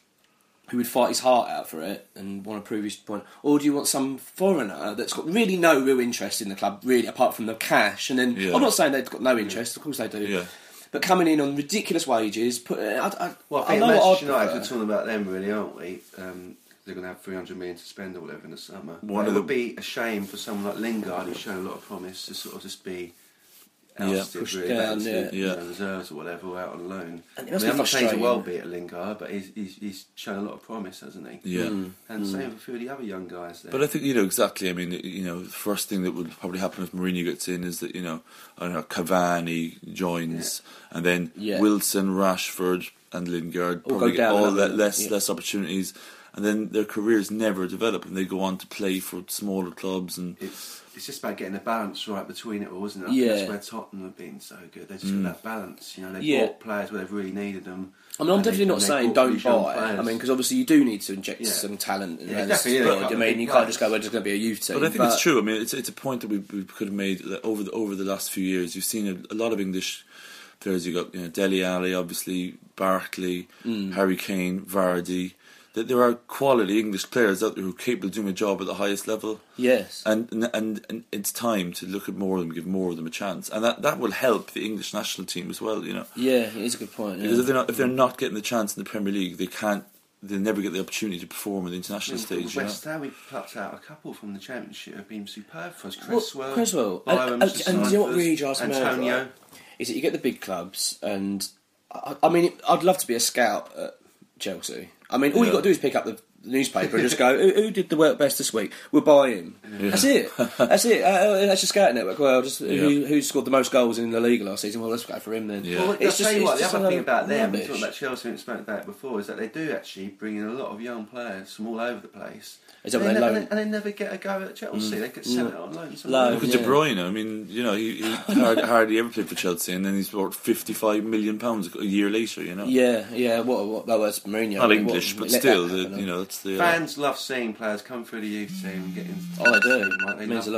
who would fight his heart out for it and want to prove his point? Or do you want some foreigner that's got really no real interest in the club, really, apart from the cash? And then, Yeah. I'm not saying they've got no interest, of course they do, Yeah. but coming in on ridiculous wages, put, I, I, Well, I I think know what I'd Manchester United, prefer. we're talking about them really, aren't we? Um, they're going to have three hundred million to spend or whatever in the summer. One it of would the- be a shame for someone like Lingard, who's shown a lot of promise, to sort of just be Yeah. ousted, Pushed really, down, back to, yeah. you Yeah. know, reserves or whatever, or out on loan. And it I must mean, be I'm not saying he's a frustrating. world beater, Lingard, but he's, he's, he's shown a lot of promise, hasn't he? Yeah. Mm. And same with a few of the other young guys there. But I think, you know, exactly, I mean, you know, the first thing that would probably happen if Mourinho gets in is that, you know, I don't know, Cavani joins, and then Yeah. Wilson, Rashford and Lingard All go probably get down all that that route, less yeah. less opportunities, and then their careers never develop, and they go on to play for smaller clubs, and it's it's just about getting the balance right between it all, isn't it? I Yeah. think that's where Tottenham have been so good. They just Mm. got that balance. You know, they Yeah. bought players where they've really needed them. I mean, I'm and they- definitely not and they saying bought don't these young buy. players. I mean, because obviously you do need to inject Yeah. some talent. And Yeah, as definitely, squad. yeah. I mean, you can't just go, well, there's going to be a youth team. But I think it's true. I mean, it's it's a point that we, we could have made that over the over the last few years. You've seen a, a lot of English players. You got you know Dele Alli, obviously Barkley, Mm. Harry Kane, Vardy. That there are quality English players out there who are capable of doing a job at the highest level. Yes. And, and and it's time to look at more of them, give more of them a chance, and that, that will help the English national team as well. You know, Yeah, it is a good point. because Yeah. if they're not if they're not getting the chance in the Premier League, they can't. They never get the opportunity to perform on the international I mean, stage. You know? West Ham, we plucked out a couple from the Championship have been superb for us. Well, Cresswell, Cresswell. Byram, And- and- and do you know what really drives me mad, Antonio. right? Is that you get the big clubs, and I, I mean, I'd love to be a scout at Chelsea. I mean, all Yeah. you've got to do is pick up the newspaper and just go, who, who did the work best this week? We'll buy him. That's it. That's it. Uh, that's your scouting network. Well, just who, Yeah. who scored the most goals in the league last season? Well, let's go for him then. Yeah. Well, It's I'll just- tell you it's what, the just other a thing about them, we rubbish. talked about Chelsea and spoke about it before, is that they do actually bring in a lot of young players from all over the place. Is that and, what they they never, loan? and they never get a go at Chelsea. They get sent out on loan. Loan, somewhere. Look at Yeah. De Bruyne. I mean, you know, he, he hardly, hardly ever played for Chelsea, and then he's worth fifty-five million pounds a year later. You know, Yeah, yeah. What? What? That was Mourinho. not What- English, but let that still, the, happen, you know, that's the. Uh, Fans love seeing players come through the youth team and get into Oh, they do. Like, they Means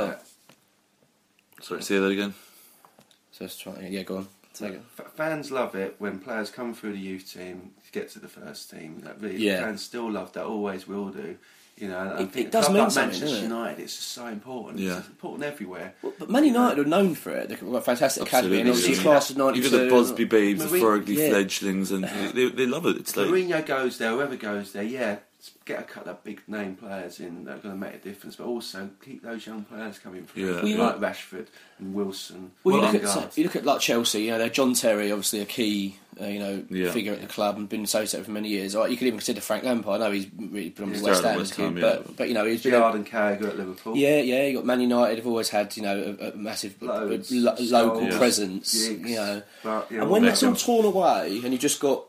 love a lot. that. sorry, say that again. So let's try. Yeah, go on. Take it. F- Fans love it when players come through the youth team to get to the first team. That really, Yeah. fans still love that. Always will do. You know, and I It- think it does a club mean like something, Manchester doesn't it? United, it's just so important. Yeah. It's important everywhere. Well, but Man United are known for it. They've got a fantastic academy, and Absolutely. obviously class of ninety-two. Even the Busby Babes, the Marie- Fergie yeah. fledglings, and they, they love it. It's like Mourinho goes there, whoever goes there, yeah, get a couple of big name players in that are going to make a difference, but also keep those young players coming through, Yeah. Well, you like look- Rashford and Wilson. Well, you look Lingard. at you look at like Chelsea. You know, they're John Terry, obviously a key, uh, you know, Yeah. figure at the club and been associated for many years. Like, you could even consider Frank Lampard. I know he's really been on He the West started Ham, West as a kid, Ham, yeah. but but you know he's been. Gerrard and Carragher at Liverpool. Yeah, yeah. You got Man United. Have always had you know a, a massive Loads. lo- local Scholes, presence. Giggs, You know, but, you know, and when that's all Beckham. torn away, and you've just got f-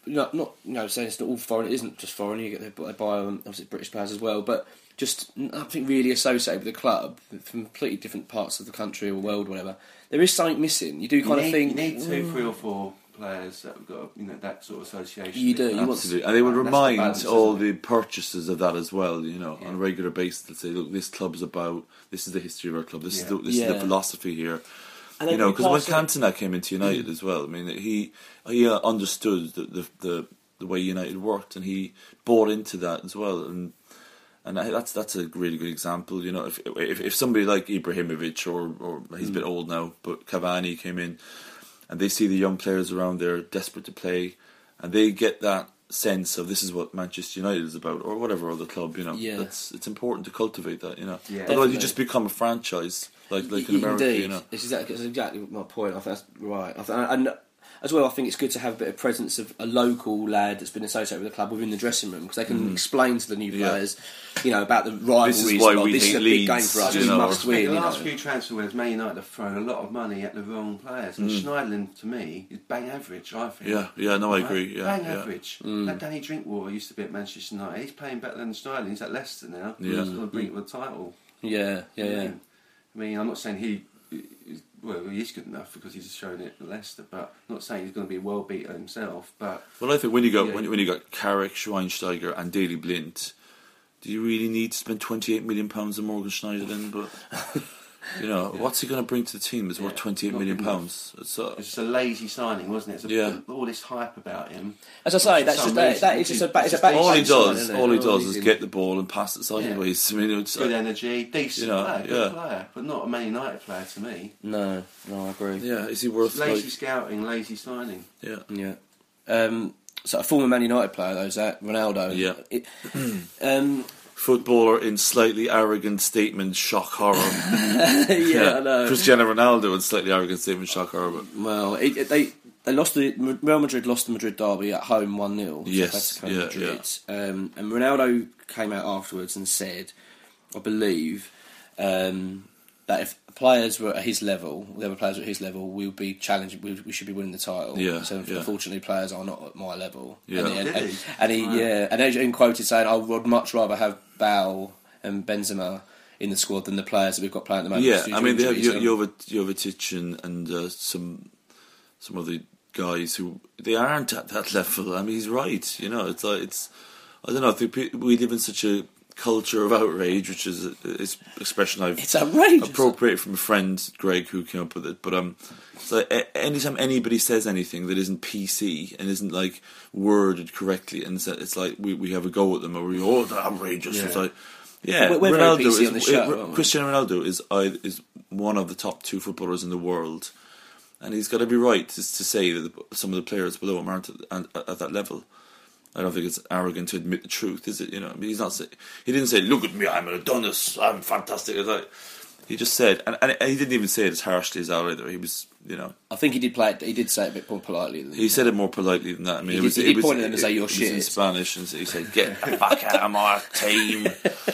you know, not you know saying it's not all foreign. It isn't just foreign. You get they buy um, obviously British players as well, but just nothing really associated with the club from completely different parts of the country or world, whatever. There is something missing. You do kind you of need, think you need two, "Mm." three or four players that have got you know that sort of association. You do, you want- Absolutely, and they would That's the remind balance, all isn't it? the purchasers of that as well. You know, Yeah. on a regular basis, to say, look, this club's about. This is the history of our club. This is Yeah. the, this is the Yeah. philosophy here. And You they know, do because when pass it- Cantona came into United as well, I mean, he he uh, understood the, the the the way United worked, and he bought into that as well. And and I, that's that's a really good example. You know, if if, if somebody like Ibrahimovic or or he's a bit old now, but Cavani came in, and they see the young players around there desperate to play, and they get that sense of this is what Manchester United is about, or whatever other club. You know, Yeah. that's it's important to cultivate that. You know, Yeah. otherwise Definitely. you just become a franchise like like in Y- America. Indeed, You know. it's exactly, it's exactly my point. I think that's right. I think, and as well, I think it's good to have a bit of presence of a local lad that's been associated with the club within the dressing room because they can explain to the new Yeah. players, you know, about the rivalries. This is why well, we this is hate a big game Leeds, for us. you We know. must I win. think You the last know. few transfer windows, Man United have thrown a lot of money at the wrong players, and Schneiderlin to me is bang average. I think. Yeah, yeah, no, I Right? agree. Yeah, bang yeah. average. That Danny Drinkwater used to be at Manchester United. He's playing better than Schneiderlin. He's at Leicester now. Yeah. He's going to bring it with the title. Yeah, yeah, yeah. I mean, I'm not saying he. is- Well, he is good enough because he's shown it at Leicester, but I'm not saying he's going to be a world beater himself. But Well, I think when you got Yeah. when, you- when you got Carrick, Schweinsteiger, and Daley Blind, do you really need to spend twenty-eight million pounds on Morgan Schneiderlin? But you know, what's he going to bring to the team? Is worth Yeah, twenty-eight not million good pounds. It's, uh, it's just a lazy signing, wasn't it? It's a, Yeah. all this hype about him. As I say, For that's some just that, reason, that is just a, ba- it's a it's back all he back sign, does, isn't it? all he All does he's is in- get the ball and pass it sideways. I mean, it's, Good uh, energy, decent you know, player, good yeah. player, but not a Man United player to me. No, no, I agree. yeah, is he worth Lazy like? scouting, lazy signing. Yeah, Yeah. Um, so a former Man United player, though, is that Ronaldo? Yeah. It, um, footballer in slightly arrogant statement, shock horror. yeah, I know. Cristiano Ronaldo in slightly arrogant statement, shock horror. But Well, it, it, they they lost the Real Madrid lost the Madrid derby at home one nil. Yes, yeah, Madrid. Um, and Ronaldo came out afterwards and said, I believe, um, that if players were at his level, the other players were at his level, we would be challenging. We, we should be winning the title. Yeah, So yeah. unfortunately, players are not at my level. Yeah. And, he- and, Did he? and he, Wow. yeah, and Adrian quoted saying, "I would much rather have Bale and Benzema in the squad than the players that we've got playing at the moment." yeah, due I to mean they have injuries." Jo- Jovic, Jovetic and, and uh, some some of the guys who they aren't at that level. I mean, he's right. You know, it's like it's I don't know. I think pe- we live in such a culture of outrage, which is is expression I've It's outrageous. appropriated from a friend, Greg, who came up with it. But um, it's like a- anytime anybody says anything that isn't P C and isn't like worded correctly, and it's, it's like we, we have a go at them, or we oh, they're outrageous. Yeah. It's like yeah, We're- we're very Ronaldo P C is on the show, it- aren't we? Cristiano Ronaldo is I, is one of the top two footballers in the world, and he's got every right to, to say that the, some of the players below him aren't at, at, at that level. I don't think it's arrogant to admit the truth, is it? You know, I mean, he's not. Say, he didn't say, "Look at me, I'm an Adonis, I'm fantastic." It's like, he just said, and, and he didn't even say it as harshly as that either. He was, you know, I think he did play it. He did say it a bit more politely. Than he said it more politely than that. I mean, He it did- was, he it did was, point at them and it- say, "You're it was in shit." Spanish, and he said, "Get the fuck out of my team."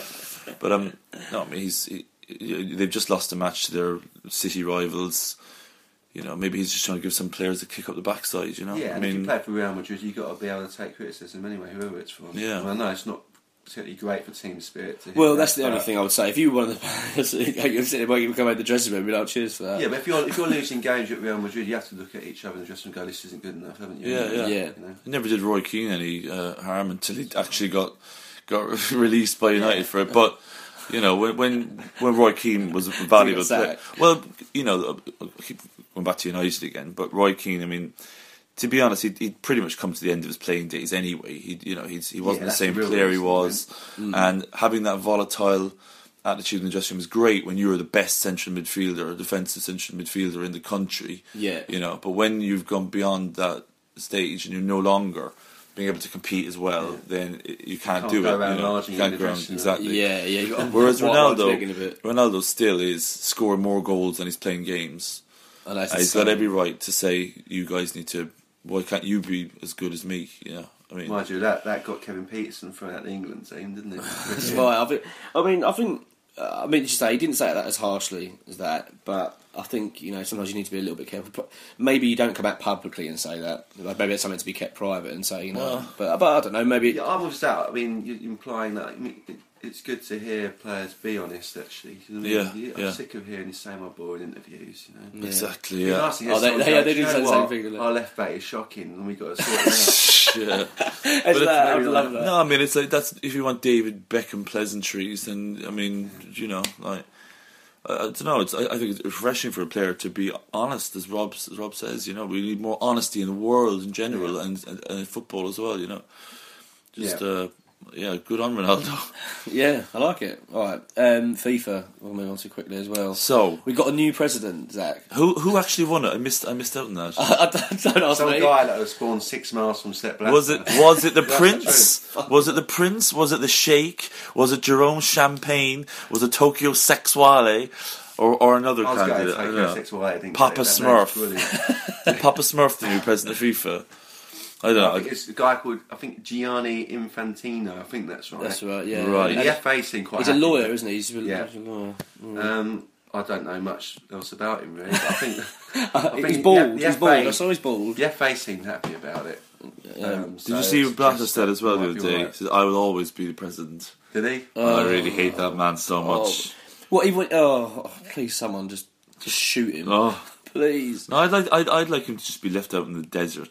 But um, no, I mean, he's he, he- they've just lost a match to their city rivals. You know, maybe he's just trying to give some players a kick up the backside. You know, Yeah, I and if you mean, play for Real Madrid, you've got to be able to take criticism anyway, whoever it's from. Yeah. Well, I know it's not particularly great for team spirit to hear Well, that, that's the only but- thing I would say. If you were one of the players, you're sitting there, you come out of the dressing room, and be like, "Cheers for that." Yeah, but if you're if you're losing games at Real Madrid, you have to look at each other in the dressing room and go, "This isn't good enough, haven't you?" Yeah, yeah. Yeah. You know? it never did Roy Keane any uh, harm until he actually got got released by United for it. But you know, when when, when Roy Keane was a valuable He got player, sacked. well, you know, I keep going back to United again. But Roy Keane, I mean, to be honest, he'd, he'd pretty much come to the end of his playing days anyway. He, you know, he's, he wasn't Yeah, the that's same the real player he reason, was, Mm. and having that volatile attitude in the dressing room is great when you're the best central midfielder, or defensive central midfielder in the country. Yeah. You know, but when you've gone beyond that stage and you're no longer being able to compete as well, Yeah. then it, you can't, Can't do go it. around You know, lodging you can't in go the around dressing room. exactly. Yeah, yeah. You got Whereas white- white leg in a Ronaldo, bit. Ronaldo still is scoring more goals than he's playing games. And that's And he's the got same. every right to say, "You guys need to. Why can't you be as good as me?" You know, I mean, Mind you, that, that got Kevin Peterson thrown out the England team, didn't it? That's right. I think. I mean, I think uh, I mean, just say he didn't say that as harshly as that, but I think you know sometimes you need to be a little bit careful. But maybe you don't come out publicly and say that. Like maybe it's something to be kept private and say you know. Well, but but I don't know. Maybe Yeah, I'm with that. I mean, you're implying that. I mean, it, it's good to hear players be honest. Actually, 'Cause I mean, Yeah, you- I'm yeah. sick of hearing the same old boring interviews. You know. Yeah. Exactly. It'd be Yeah. nice to hear Oh, they- someone they- go, yeah, they "Do you do say know the same what? thing, don't they?" Our left back is shocking, and we got to sort it out. yeah. It's if- that, I maybe love like- that. No, I mean it's like that's if you want David Beckham pleasantries, then I mean you know like I, I don't know. It's I, I think it's refreshing for a player to be honest, as Rob as Rob says. You know, we need more honesty in the world in general Yeah. and, and, and in football as well. You know, just Yeah. uh, yeah, good on Ronaldo. Yeah, I like it. All right, um, FIFA. We'll move on to quickly as well. So We got a new president, Zach. who who actually won it? I missed I missed out on that. I don't, don't ask Some me. guy that was born six miles from Sepp Blatter. Was it was it the That's Prince? Was it the Prince? Was it the Sheikh? Was it Jerome Champagne? Was it Tokyo Sexuale? Or or another I was going to candidate? I take don't your know. sexual I didn't Papa get it. That Smurf. name's brilliant. Papa Smurf, the new president of FIFA. I don't I know. think it's a guy called I think Gianni Infantino. I think that's right. That's right. Yeah. Right. And the F A seem quite. He's a happy lawyer, with isn't he? He's a, Yeah. he's a lawyer. it. Um, I don't know much else about him really. But I think I think he's the- bald. the he's F A bald. I saw he's bald. the F A seemed happy about it. Um, Did you see what Blatter said as well the other day? He Right. said, I will always be the president. Did he? I really hate that man so much. What even? Oh, oh, please, someone just just shoot him, Oh. please. No, I'd like I'd, I'd like him to just be left out in the desert.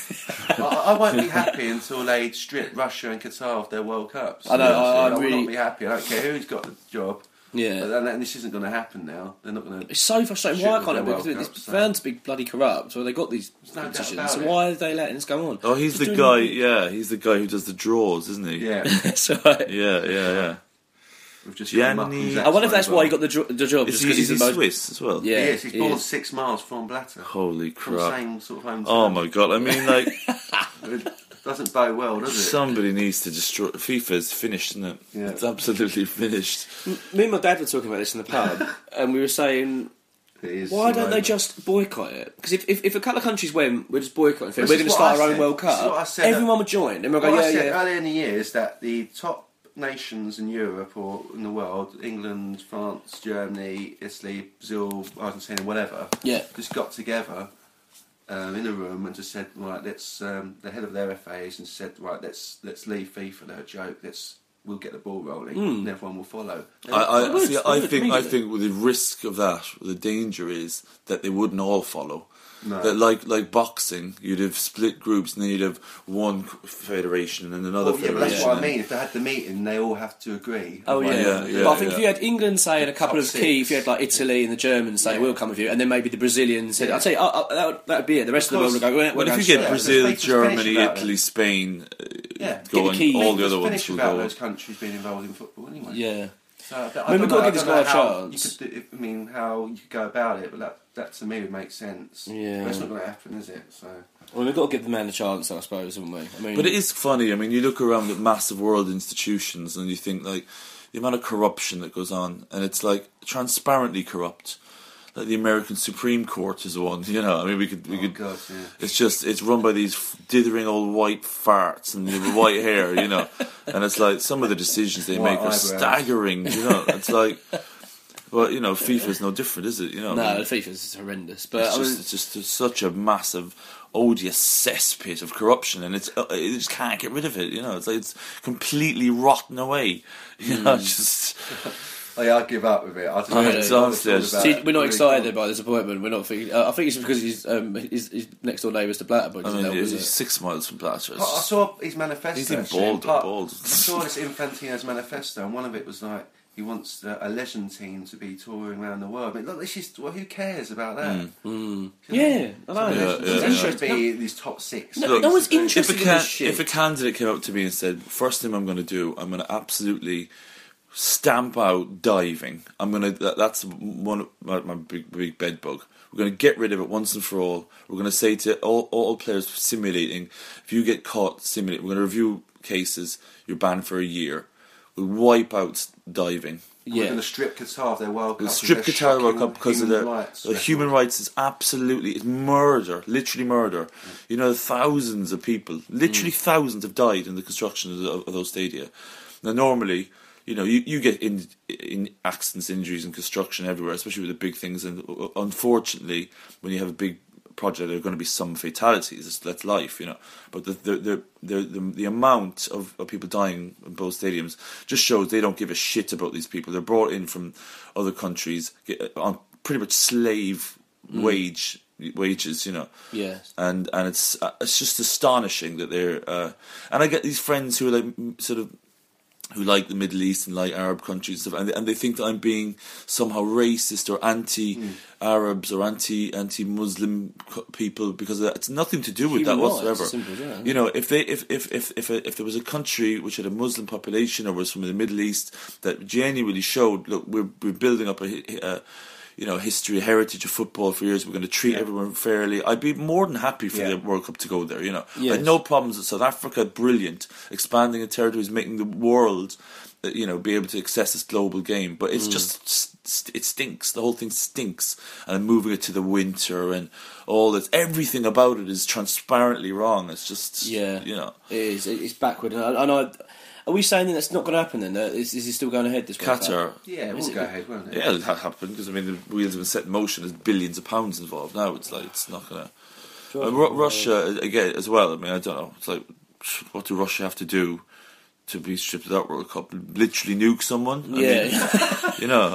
I, I won't be happy until they strip Russia and Qatar of their World Cups. I know, I- I will really- not be happy. I don't care who's got the job. Yeah. But then, and this isn't going to happen now. They're not going to. It's so frustrating. Shit Why with can't it be? their Because World it's Cup, so- bound to be bloody corrupt. So they got these no doubt competitions. about So it. why are they letting this go on? Oh, he's Just the doing- guy. Yeah, he's the guy who does the draws, isn't he? Yeah, That's right. Yeah, yeah, yeah. we've just got him up Gianni- from I wonder if that's Zaxxon why he as got the, jo- the job. Is Just he, because is he's he the most. Swiss as well? Yeah, well. Yes, he's he born is. six miles from Blatter. Holy From the crap! same sort of hometown. Oh my god! I mean, like It doesn't bode well, does it? somebody needs to destroy. FIFA's finished, isn't it? Yeah. It's absolutely finished. Me and my dad were talking about this in the pub, and we were saying, It is why don't they over. just boycott it? Because if, if, if a couple of countries went, we're just boycotting it. This We're is going to what start I our own said. World This is what I Cup. said. Everyone would join. And we'll go, What yeah, I said yeah. earlier in the year is that the top nations in Europe or in the world, England, France, Germany, Italy, Brazil, Argentina, whatever, Yeah. just got together um, in a room and just said, right, let's. Um, the head of their F As and said, right, let's let's leave FIFA. They're a joke. Let's we'll get the ball rolling, and everyone will follow. I, I, It would, see, it I would, think I immediately. think with the risk of that, the danger is that they wouldn't all follow. No. That like like boxing, you'd have split groups, and then you'd have one federation and another Well, yeah, but federation. that's what I and- mean. If they had the meeting, they all have to agree. Oh yeah, Yeah, yeah, but I think yeah. if you had England say and a couple Top of key, six. if you had like Italy and the Germans say Yeah. we'll come with you, and then maybe the Brazilians said, Yeah. "I'll tell you, uh, uh, that would that would be it." The rest of, Of the world would course. go. We're, we're Well, if going you straight get out." Brazil, Let's finish Germany, about Italy, it. Spain, uh, Yeah, going, key. all the Let's other ones finish will about go. those countries being involved in football anyway. yeah. So, I, don't- I mean, we've don't got to know- give this I don't know guy a how chance. You could, do- I mean, how you could go about it, but that, that to me would make sense. Yeah. But it's not going to happen, is it? So Well, we've got to give the man a chance, I suppose, haven't we? I mean, But it is funny. I mean, you look around at massive world institutions, and you think like the amount of corruption that goes on, and it's like transparently corrupt. Like the American Supreme Court is one. You know, I mean, we could we oh could. God, yeah. It's just it's run by these f- dithering old white farts and with white hair, you know, and it's like some of the decisions they White make are eyebrows. staggering. You know, it's like, well, you know, FIFA's no different, is it? You know, no, I mean, the FIFA's horrendous. But it's I mean, just it's just such a massive, odious cesspit of corruption, and it's uh, it just can't get rid of it. You know, it's like it's completely rotten away. You know, it's just. Oh, yeah, I'd give up with it. I just Oh, really it's don't honestly, talk it's- about see, it. we're not Really excited can't. by this appointment. We're not. Thinking, uh, I think it's because he's um, his, his next door neighbour's the Blatter, but I mean, that was he's it. six miles from Blatter. I I saw his manifesto. He's even actually, bald, and part- bald. I saw this Infantino's manifesto, and one of it was like he wants uh, a legend team to be touring around the world. But look, this is well, who cares about that? Mm. Yeah, I know. Yeah, It's- yeah, it's yeah. It should interesting. be these top six. No, Look, no one's Basically. interested If a, in can- this shit. if a candidate came up to me and said, first thing I'm going to do, I'm going to absolutely stamp out diving. I'm going to, that, that's one of my, my big, big bed bug. We're going to get rid of it once and for all. We're going to say to all, all players simulating, if you get caught simulating, we're going to review cases, you're banned for a year. We'll wipe out diving. We're yeah, going to strip Qatar of their World Cup. We'll strip with their Qatar World shocking Cup because of human their rights the record. human rights is absolutely it's murder, literally murder. You know, thousands of people, literally thousands, have died in the construction of, of those stadia. Now, normally, you know, you, you get in in accidents, injuries, and construction everywhere, especially with the big things. And unfortunately, when you have a big project, there are going to be some fatalities. It's, that's life, you know. But the the the the, the, the amount of, of people dying in both stadiums just shows they don't give a shit about these people. They're brought in from other countries get, on pretty much slave mm. wage wages, you know. Yes. And and it's uh, it's just astonishing that they're. Uh, and I get these friends who are like sort of. who like the Middle East and like Arab countries, and they, and they think that I'm being somehow racist or anti-Arabs or anti anti-Muslim people because it's nothing to do with Human that rights, whatsoever. simple as that. You know, if they if if if if, a, if there was a country which had a Muslim population or was from the Middle East that genuinely showed, look, we're we're building up a. a you know, history, heritage of football for years. We're going to treat yeah. everyone fairly. I'd be more than happy for yeah. the World Cup to go there, you know. Yes. I had no problems with South Africa, brilliant. Expanding the territories, making the world, uh, you know, be able to access this global game. But it's mm. just, st- it stinks. The whole thing stinks. And moving it to the winter and all this, everything about it is transparently wrong. It's just, yeah. you know. It is. It's backward. And I... And I Are we saying that that's not going to happen then? Uh, Is, is it still going ahead this World Qatar. Cup? Yeah, it will go ahead, won't it? Yeah, it'll ha- happen because I mean the wheels have been set in motion. There's billions of pounds involved now. It's like it's not going to. Sure. Uh, Ru- Russia again as well. I mean, I don't know. It's like what do Russia have to do to be stripped of that World Cup? Literally nuke someone? I Yeah, mean, you know.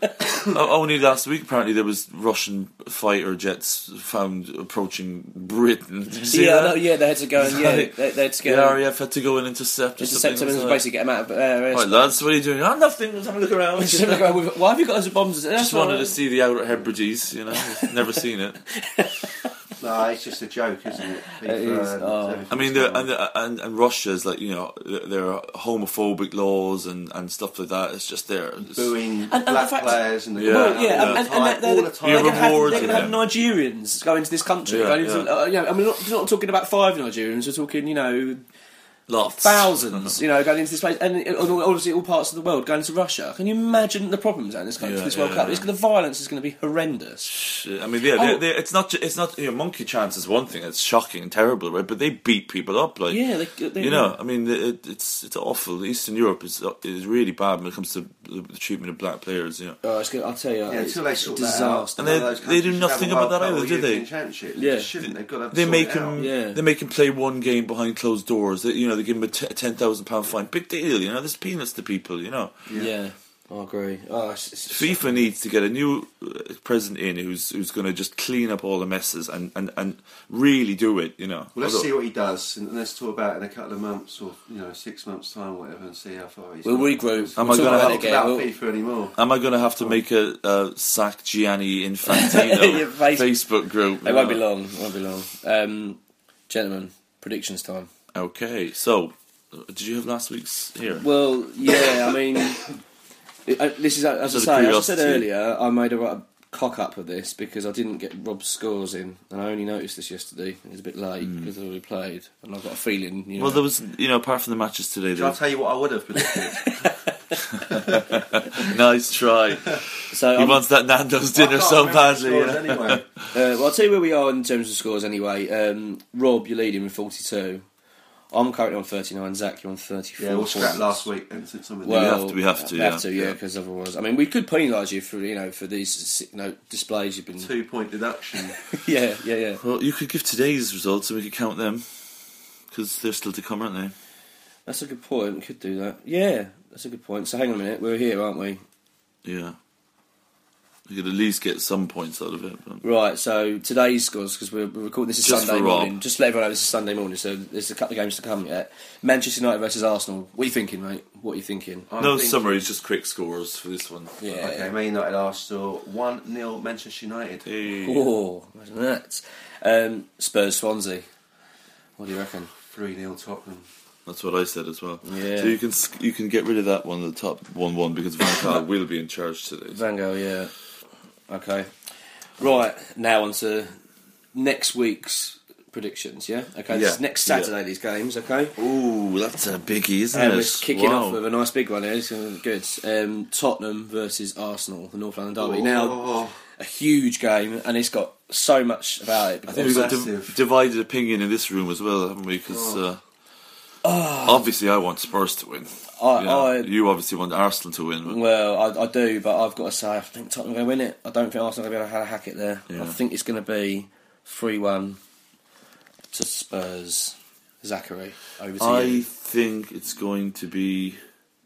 Only last week, apparently, there was Russian fighter jets found approaching Britain. Did you see yeah, that? no, yeah, they had to go and yeah, they, they had to go. The R A F had to go and intercept. Intercept them and like. basically get them out of. Uh, Right, lads, what are you doing? Oh, nothing. Just have a look around. Just have a look around. Why have you got those bombs? That's Just wanted to see the Outer Hebrides. You know, never seen it. No, it's just a joke, isn't it? It is, uh, oh. I mean, and, and and Russia's like, you know, there are homophobic laws and, and stuff like that. It's just there. It's, booing and, and black fact, players and the yeah, well, yeah, all and, the and, time, and they're, all the they're, time. they're going to have, Rewards, they're gonna have yeah. Nigerians going into this country. Yeah, going yeah. into, uh, you know, I mean, we're not, we're not talking about five Nigerians. We're talking, you know, lots, thousands. You know, going into this place, and it- obviously all parts of the world going into Russia. Can you imagine the problems in this country? Yeah, this World yeah, Cup. yeah. It's, the violence is going to be horrendous. Shit. I mean, yeah, Oh. they they it's not. ju- It's not. You know, monkey chance is one thing. It's shocking and terrible, right? But they beat people up, like Yeah, they, they, you know. I mean, it, it's it's awful. Eastern Europe is is really bad when it comes to the, the treatment of black players. You know. Oh, it's good. I'll tell you, Yeah, it's until they a sort that out. disaster. And they- None of those they do countries nothing have a about that World Cup either, or do they? European Championship. Yeah. They shouldn't. They've got to They sort make it out. him. Yeah. They make him play one game behind closed doors. They, you know, they give him a t- ten thousand pound fine. Big deal. You know, there's peanuts to people. You know. Yeah, I agree. Oh, it's, it's FIFA needs to get a new uh, president in who's who's going to just clean up all the messes and, and, and really do it. You know. Well, let's Although- see what he does, and let's talk about it in a couple of months or you know six months time, or whatever, and see how far he's. We'll gone. regroup. Am we'll I talk gonna about have it to again. About We'll- FIFA anymore? Am I going to have to make a uh, sack Gianni Infantino Your face- Facebook group? It won't be long. It won't be long. Um, gentlemen, predictions time. Okay, so uh, did you have last week's here? Well, yeah, I mean, it, uh, this is, as I Just say, out of as I said curiosity. earlier, I made a, right cock up of this because I didn't get Rob's scores in, and I only noticed this yesterday. It was a bit late because I'd already played, and I've got a feeling, you know. Well, there was, you know, apart from the matches today, Shall I there tell you what I would have predicted? nice try. so He I'm- wants that Nando's I dinner can't so remember the badly. you scores know. anyway. Uh, well, I'll tell you where we are in terms of scores anyway. Um, Rob, you're leading with forty-two. I'm currently on thirty-nine. Zach, you're on thirty-four. Yeah, we'll scrap points. last week and since some of the Well, We have to- we have to, We yeah. have to, yeah, Yeah. because otherwise, I mean, we could penalise you for you know for these you know displays you've been. two point deduction. yeah, yeah, yeah. Well, you could give today's results and we could count them because they're still to come, aren't they? That's a good point. We could do that. Yeah, that's a good point. So hang on a minute. We're here, aren't we? Yeah. We could at least get some points out of it. But Right. So today's scores because we're, we're recording this is Just Sunday for Rob. morning. Just to let everyone know this is Sunday morning. So there's a couple of games to come yet. Manchester United versus Arsenal. What are you thinking, mate? What are you thinking? I'm no thinking- summaries, just quick scores for this one. Yeah. Okay, Man United Arsenal one nil Manchester United. Hey. Oh, imagine that. Um, Spurs Swansea. What do you reckon? three nil Tottenham. That's what I said as well. Yeah. So you can sk- you can get rid of that one, the top one one, because Van Gaal will be in charge today. Van Gaal, yeah. Okay. Right, now on to next week's predictions, yeah? Okay, this Yeah, is next yeah. Saturday, these games, okay? Ooh, that's a biggie, isn't And it? we're kicking Wow. off with a nice big one here, it's gonna be good. Um, Tottenham versus Arsenal, the North London Derby. Now, Oh, a huge game, and it's got so much about it. I think we've got div- Massive. divided opinion in this room as well, haven't we? Because Oh. uh, Obviously, I want Spurs to win. I, You know, I you obviously want Arsenal to win. But well, I, I do, but I've got to say, I think Tottenham are going to win it. I don't think Arsenal are going to be able to hack it there. Yeah. I think it's going to be three one to Spurs. Zachary, over to I you. think it's going to be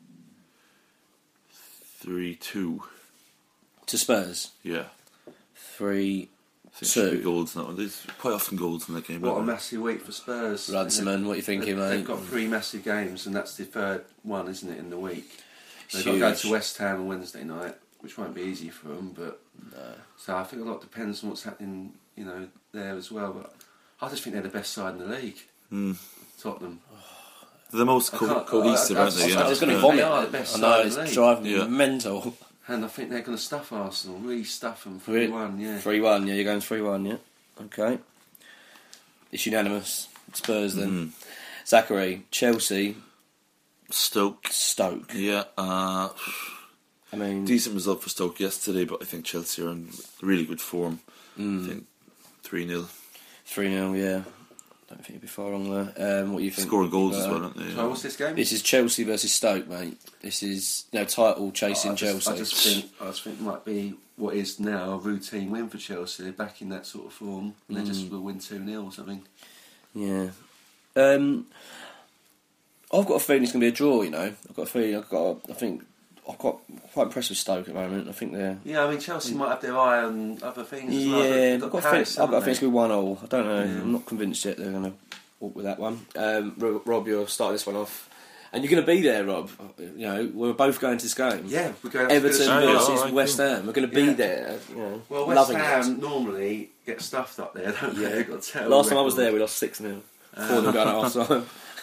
three two. To Spurs, Yeah. three I think there should be two. goals in that one. There's quite often goals in that game. What a aren't there? massive week for Spurs. Runciman, what are you thinking, They've, mate? they've got three massive games, and that's the third one, isn't it, in the week? They've got to go Huge. to West Ham on Wednesday night, which won't be easy for them. But so I think a lot depends on what's happening, you know, there as well. But I just think they're the best side in the league. Mm. Tottenham. They're the most I co- can't- cohesive, I- I- aren't they? I- Yeah. I was going to Yeah. vomit. They are the best I side know, in the it's league. driving me Yeah. mental. And I think they're going to stuff Arsenal, really stuff them for Really? one, yeah. three one, yeah, you're going three one, yeah. Okay. It's unanimous. Spurs then. Mm. Zachary, Chelsea, Stoke. Stoke. Yeah. Uh, I mean, decent result for Stoke yesterday, but I think Chelsea are in really good form. mm, I think three nil. three nil, yeah. Don't think you'd be far wrong there. Um, what do you think? Scoring goals Uh, as well, aren't they? So what's this game? This is Chelsea versus Stoke, mate. This is no title chasing I just, Chelsea. I just think I just think it might be what is now a routine win for Chelsea. They're back in that sort of form, and they just Mm. will win two nil or something. Yeah. Um, I've got a feeling it's going to be a draw. You know, I've got a feeling. I've got. I think I've got quite impressed with Stoke at the moment. I think they're. Yeah, I mean Chelsea might have their eye on other things as well. Yeah, They've I've got got, a Paris, feeling, I've got a feeling it's haven't going to be one all. I don't know. Yeah. I'm not convinced yet they're going to walk with that one. Um, Rob, Rob, you're starting this one off, and you're going to be there, Rob. You know, we're both going to this game. they? Yeah, we're going. Everton Oh, yeah, versus alright, West cool. Ham. We're going to be Yeah. there. You know, Well, West loving Ham it. normally get stuffed up there, don't they? Yeah. They've got a terrible Last time I was record. there, we lost six nil. Four nil going at half time.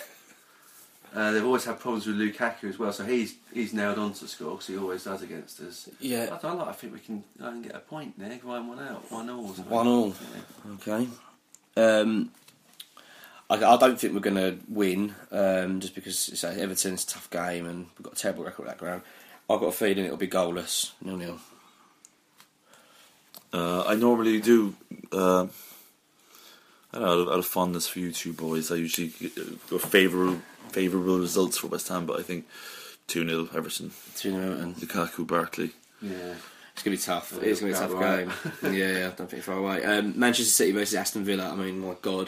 Uh, they've always had problems with Lukaku as well, so he's he's nailed on to score because he always does against us. Yeah. I don't like. I think we can go and get a point there, grind one out, one all. or something. One all. Yeah. Okay. Um, I, I don't think we're going to win, um, just because it's like Everton's a tough game and we've got a terrible record at that ground. I've got a feeling it'll be goalless, nil nil. Uh, I normally do. Uh, I don't know, out of, out of fondness for you two boys, I usually get, uh, go favourable favourable results for West Ham, but I think two nil Everton. Two nil and Lukaku, Barkley. Yeah. it's going to be tough. Yeah, It's going to be a tough right. game. yeah, yeah, I don't think it's far away. Um, Manchester City versus Aston Villa. I mean, my God,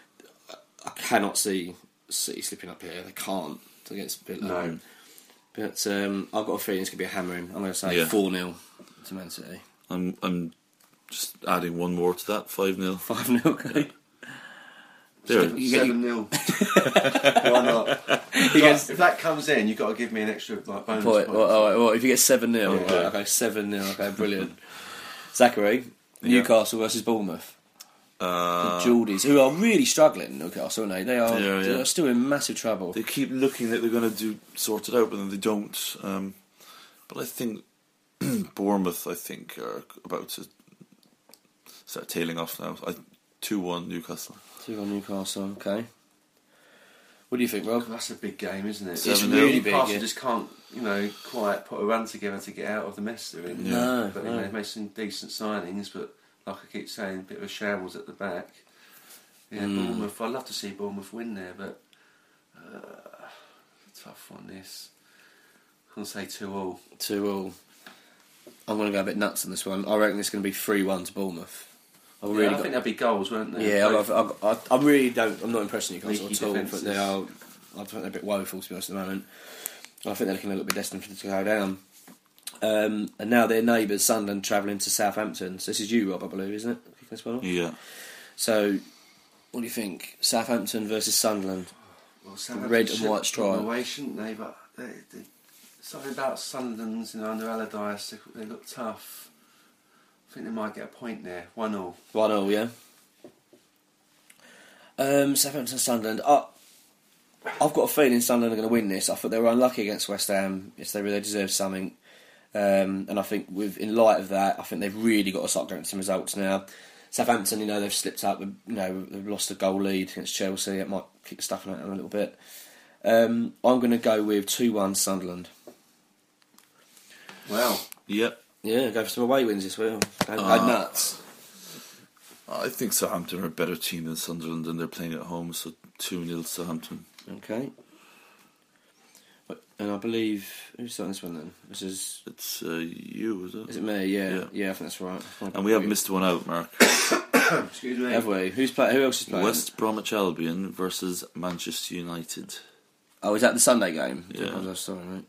I cannot see City slipping up here. They can't against Villa. No. But um, I've got a feeling it's going to be a hammering. I'm going to say Yeah. four nil to Man City. I'm I'm just adding one more to that, five nil. five nil, okay. There. Seven, You get- seven nil. Why not? He gets- if that comes in, you've got to give me an extra like bonus Point. point. Well, all right, well, if you get seven nil, Yeah. right, okay, seven nil, okay, brilliant. Zachary, Yeah. Newcastle versus Bournemouth. Uh, The Geordies, who are really struggling, Newcastle, aren't they? They are. Yeah, yeah. They're still in massive trouble. They keep looking that they're going to do sort it out, but then they don't. Um, but I think Bournemouth, I think, are about to start tailing off now. I two one Newcastle. Two on Newcastle, okay. What do you think, Rob? That's a big game, isn't it? It's It's really big. Newcastle Yeah. just can't, you know, quite put a run together to get out of the mess they're in. Yeah. No, But you no. know, they've made some decent signings, but like I keep saying, a bit of a shambles at the back. Yeah, Mm. Bournemouth. I'd love to see Bournemouth win there, but uh, tough one. This. I'm gonna say two all. Two all. I'm going to go a bit nuts on this one. I reckon it's going to be three one to Bournemouth. I've Yeah, really I got, think there'll be goals, won't there? yeah, Both- I've, I've, I, I really don't. I'm not impressed with Newcastle Leaky at all. But defences. they are. I think they're a bit woeful to be honest at the moment. I think they're looking a little bit destined for it to go down. Um, and now their neighbours, Sunderland, travelling to Southampton. So this is you, Rob, I believe, isn't it? Kicking this one off? Yeah. So, what do you think? Southampton versus Sunderland. Well, Southampton red and should white put stripe. them away, shouldn't they? But they, they, something about Sunderland's, you know, under Allardyce, they, they look tough. I think they might get a point there. One all. One all, yeah. Um, Southampton, Sunderland. Uh, I've got a feeling Sunderland are going to win this. I thought they were unlucky against West Ham. Yes, they really deserve something. Um, and I think, with in light of that, I think they've really got to start getting some results now. Southampton, you know, they've slipped up. You know, they've lost a goal lead against Chelsea. It might kick stuff out of them a little bit. Um, I'm going to go with two one Sunderland. Well, Yep. Yeah, go for some away wins this week. Go, go Uh, nuts. I think Southampton are a better team than Sunderland, and they're playing at home, so two nil Southampton. Okay. But- And I believe who's starting this one then? This is It's uh, you, is it? is it me? Yeah, Yeah. yeah. I think that's right. And we haven't missed one out, Mark. Excuse me. Have we? Who's play? Who else is playing? West Bromwich Albion versus Manchester United. Oh, is that the Sunday game? Yeah. Oh, sorry, mate.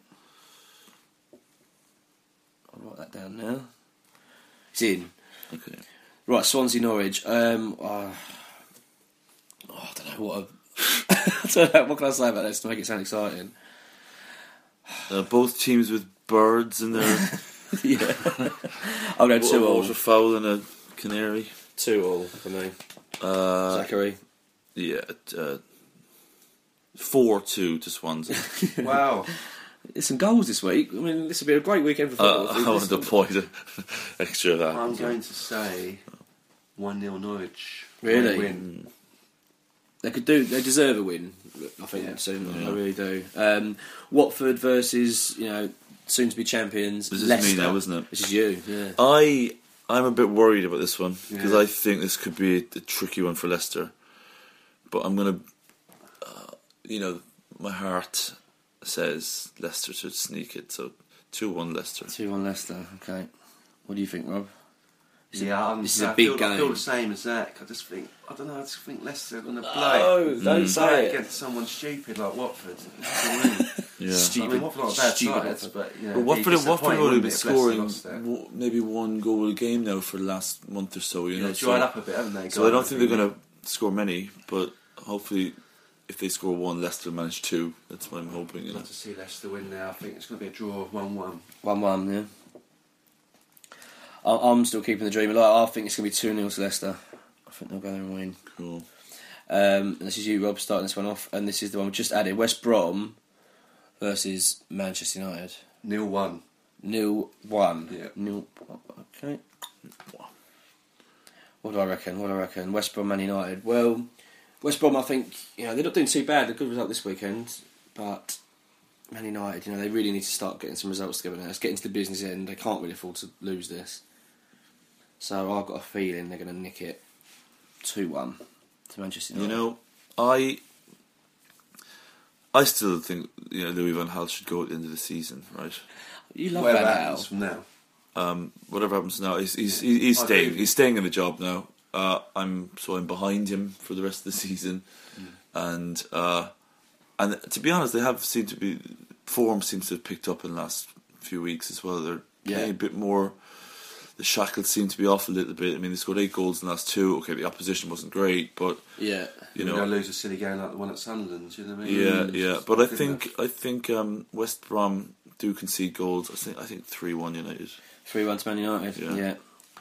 I'll write that down now. It's in. Okay. Right, Swansea Norwich. Um, oh, oh, I don't know what. I, I don't know, what can I say about this to make it sound exciting? Uh, both teams with birds in their Yeah, I'll go two all. waterfowl and a canary. Two all for me. Uh, Zachary. yeah, uh, four two to Swansea. Wow. There's some goals this week. I mean, this will be a great weekend for uh, football. I want to point extra of that. I'm going to say one nil Norwich. Really? Win. They could do. They deserve a win. I think Yeah. soon. Yeah. I really do. Um, Watford versus you know soon to be champions. This is Leicester. me now, isn't it? This is you. Yeah. I I'm a bit worried about this one because Yeah. I think this could be a, a tricky one for Leicester. But I'm gonna, uh, you know, my heart says Leicester should sneak it. So two one Leicester. Two one Leicester. Okay. What do you think, Rob? This is a- Yeah, I'm, this is a I big feel, game. I feel the same as Zach. I just think, I don't know, I just think Leicester are going to play. Oh, don't Mm. say Play it. against someone stupid like Watford. to win. Yeah. Stupid. I mean, Watford are not a bad Stupid side, Watford. but you know, But Watford, it'd be Watford disappointing, would have wouldn't been it, if Leicester scoring lost there? w- maybe one goal a game now for the last month or so. You Yeah, know, they've so, dried up a bit, haven't they? so I don't think they're going to score many, but hopefully, if they score one, Leicester manage two. That's what I'm hoping. You I'd know. like to see Leicester win now. I think it's going to be a draw, one one. One one. Yeah. I- I'm still keeping the dream alive. I think it's going to be two nil to Leicester. I think they'll go there and win. Cool. Um, and this is you, Rob, starting this one off, and this is the one we just added: West Brom versus Manchester United. Nil one. Nil one. Yeah. Nil. Okay. What do I reckon? What do I reckon? West Brom, Man United. Well, West Brom, I think you know they're not doing too bad. A good result this weekend, but Man United, you know, they really need to start getting some results together now. It's getting to the business end. They can't really afford to lose this. So I've got a feeling they're going to nick it two one to Manchester You United. know, I I still think you know Louis van Gaal should go at the end of the season, right? You love Whatever Van happens Gaal. from now. Um, whatever happens now, he's he's he's, he's I staying. agree. He's staying in the job now. Uh, I'm so I'm behind him for the rest of the season, and uh, and to be honest, they have seemed to be form seems to have picked up in the last few weeks as well. They're playing Yeah. a bit more. The shackles seem to be off a little bit. I mean, they scored eight goals in the last two. Okay, the opposition wasn't great, but Yeah. you You're know, going to lose a silly game like the one at Sunderland. Do you know what I mean? yeah, It's yeah. just But I good think enough. I think um, West Brom do concede goals. I think I think three one United. three one to Man United. Yeah. Yeah.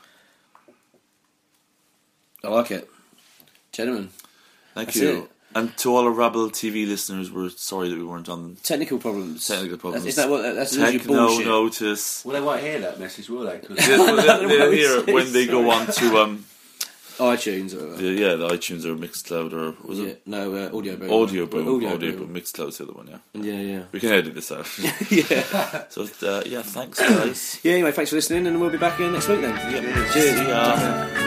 I like it. Gentlemen, Thank That's you. it. And to all our Rabble T V listeners, we're sorry that we weren't on. technical problems. Technical problems. That's, is that what, that's usually Techno bullshit. notice. Well, they won't hear that message, will they? 'Cause- They- well, they- know they'll what hear we it say, when they go sorry. on to um, iTunes or whatever. the, yeah, the iTunes or Mixcloud or was Yeah, it no, uh, audio boom. Audio Boom? Audio, Audio boom. Boom. Mixcloud's the other one. Yeah, Yeah, yeah. we can edit this out. yeah. So uh, yeah, thanks guys. Yeah, anyway, thanks for listening, and we'll be back again next week then. Yeah. Cheers. See ya.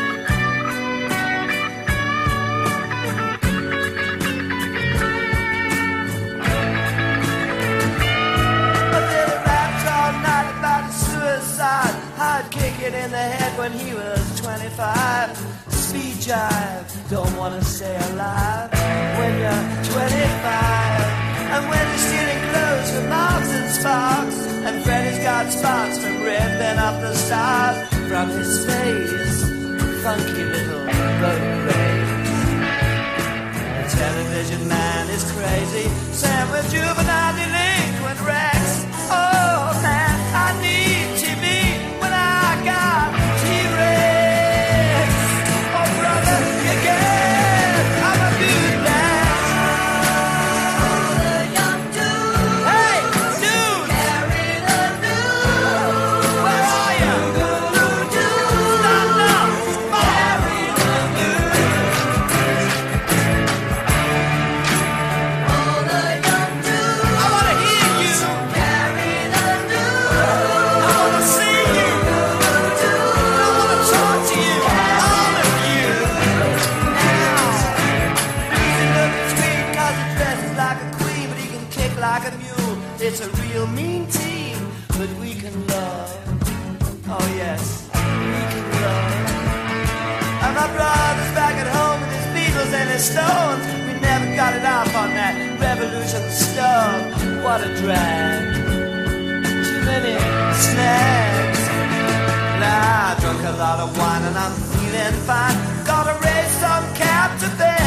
A little rapped all night about his suicide. I'd kick it in the head when he was twenty-five. Speed jive, don't wanna stay alive when you're twenty-five. And when you're stealing clothes from Marks and Sparks, and Freddy's got spots from ripping up the stars from his face. Funky little boat race. The television man is crazy. Sam with juvenile delinquent Rex. Oh man, I need T V when I got T-Rex. Oh brother, you get, I'm a good lad. Hey, dude, where are you? Stand up, I wanna hear you. It's a real mean team, but we can love. Oh yes, we can love. And my brother's back at home with his Beatles and his Stones. We never got it off on that revolution stuff. What a drag. Too many snags. Now I drunk a lot of wine and I'm feeling fine. Gotta raise some cap today.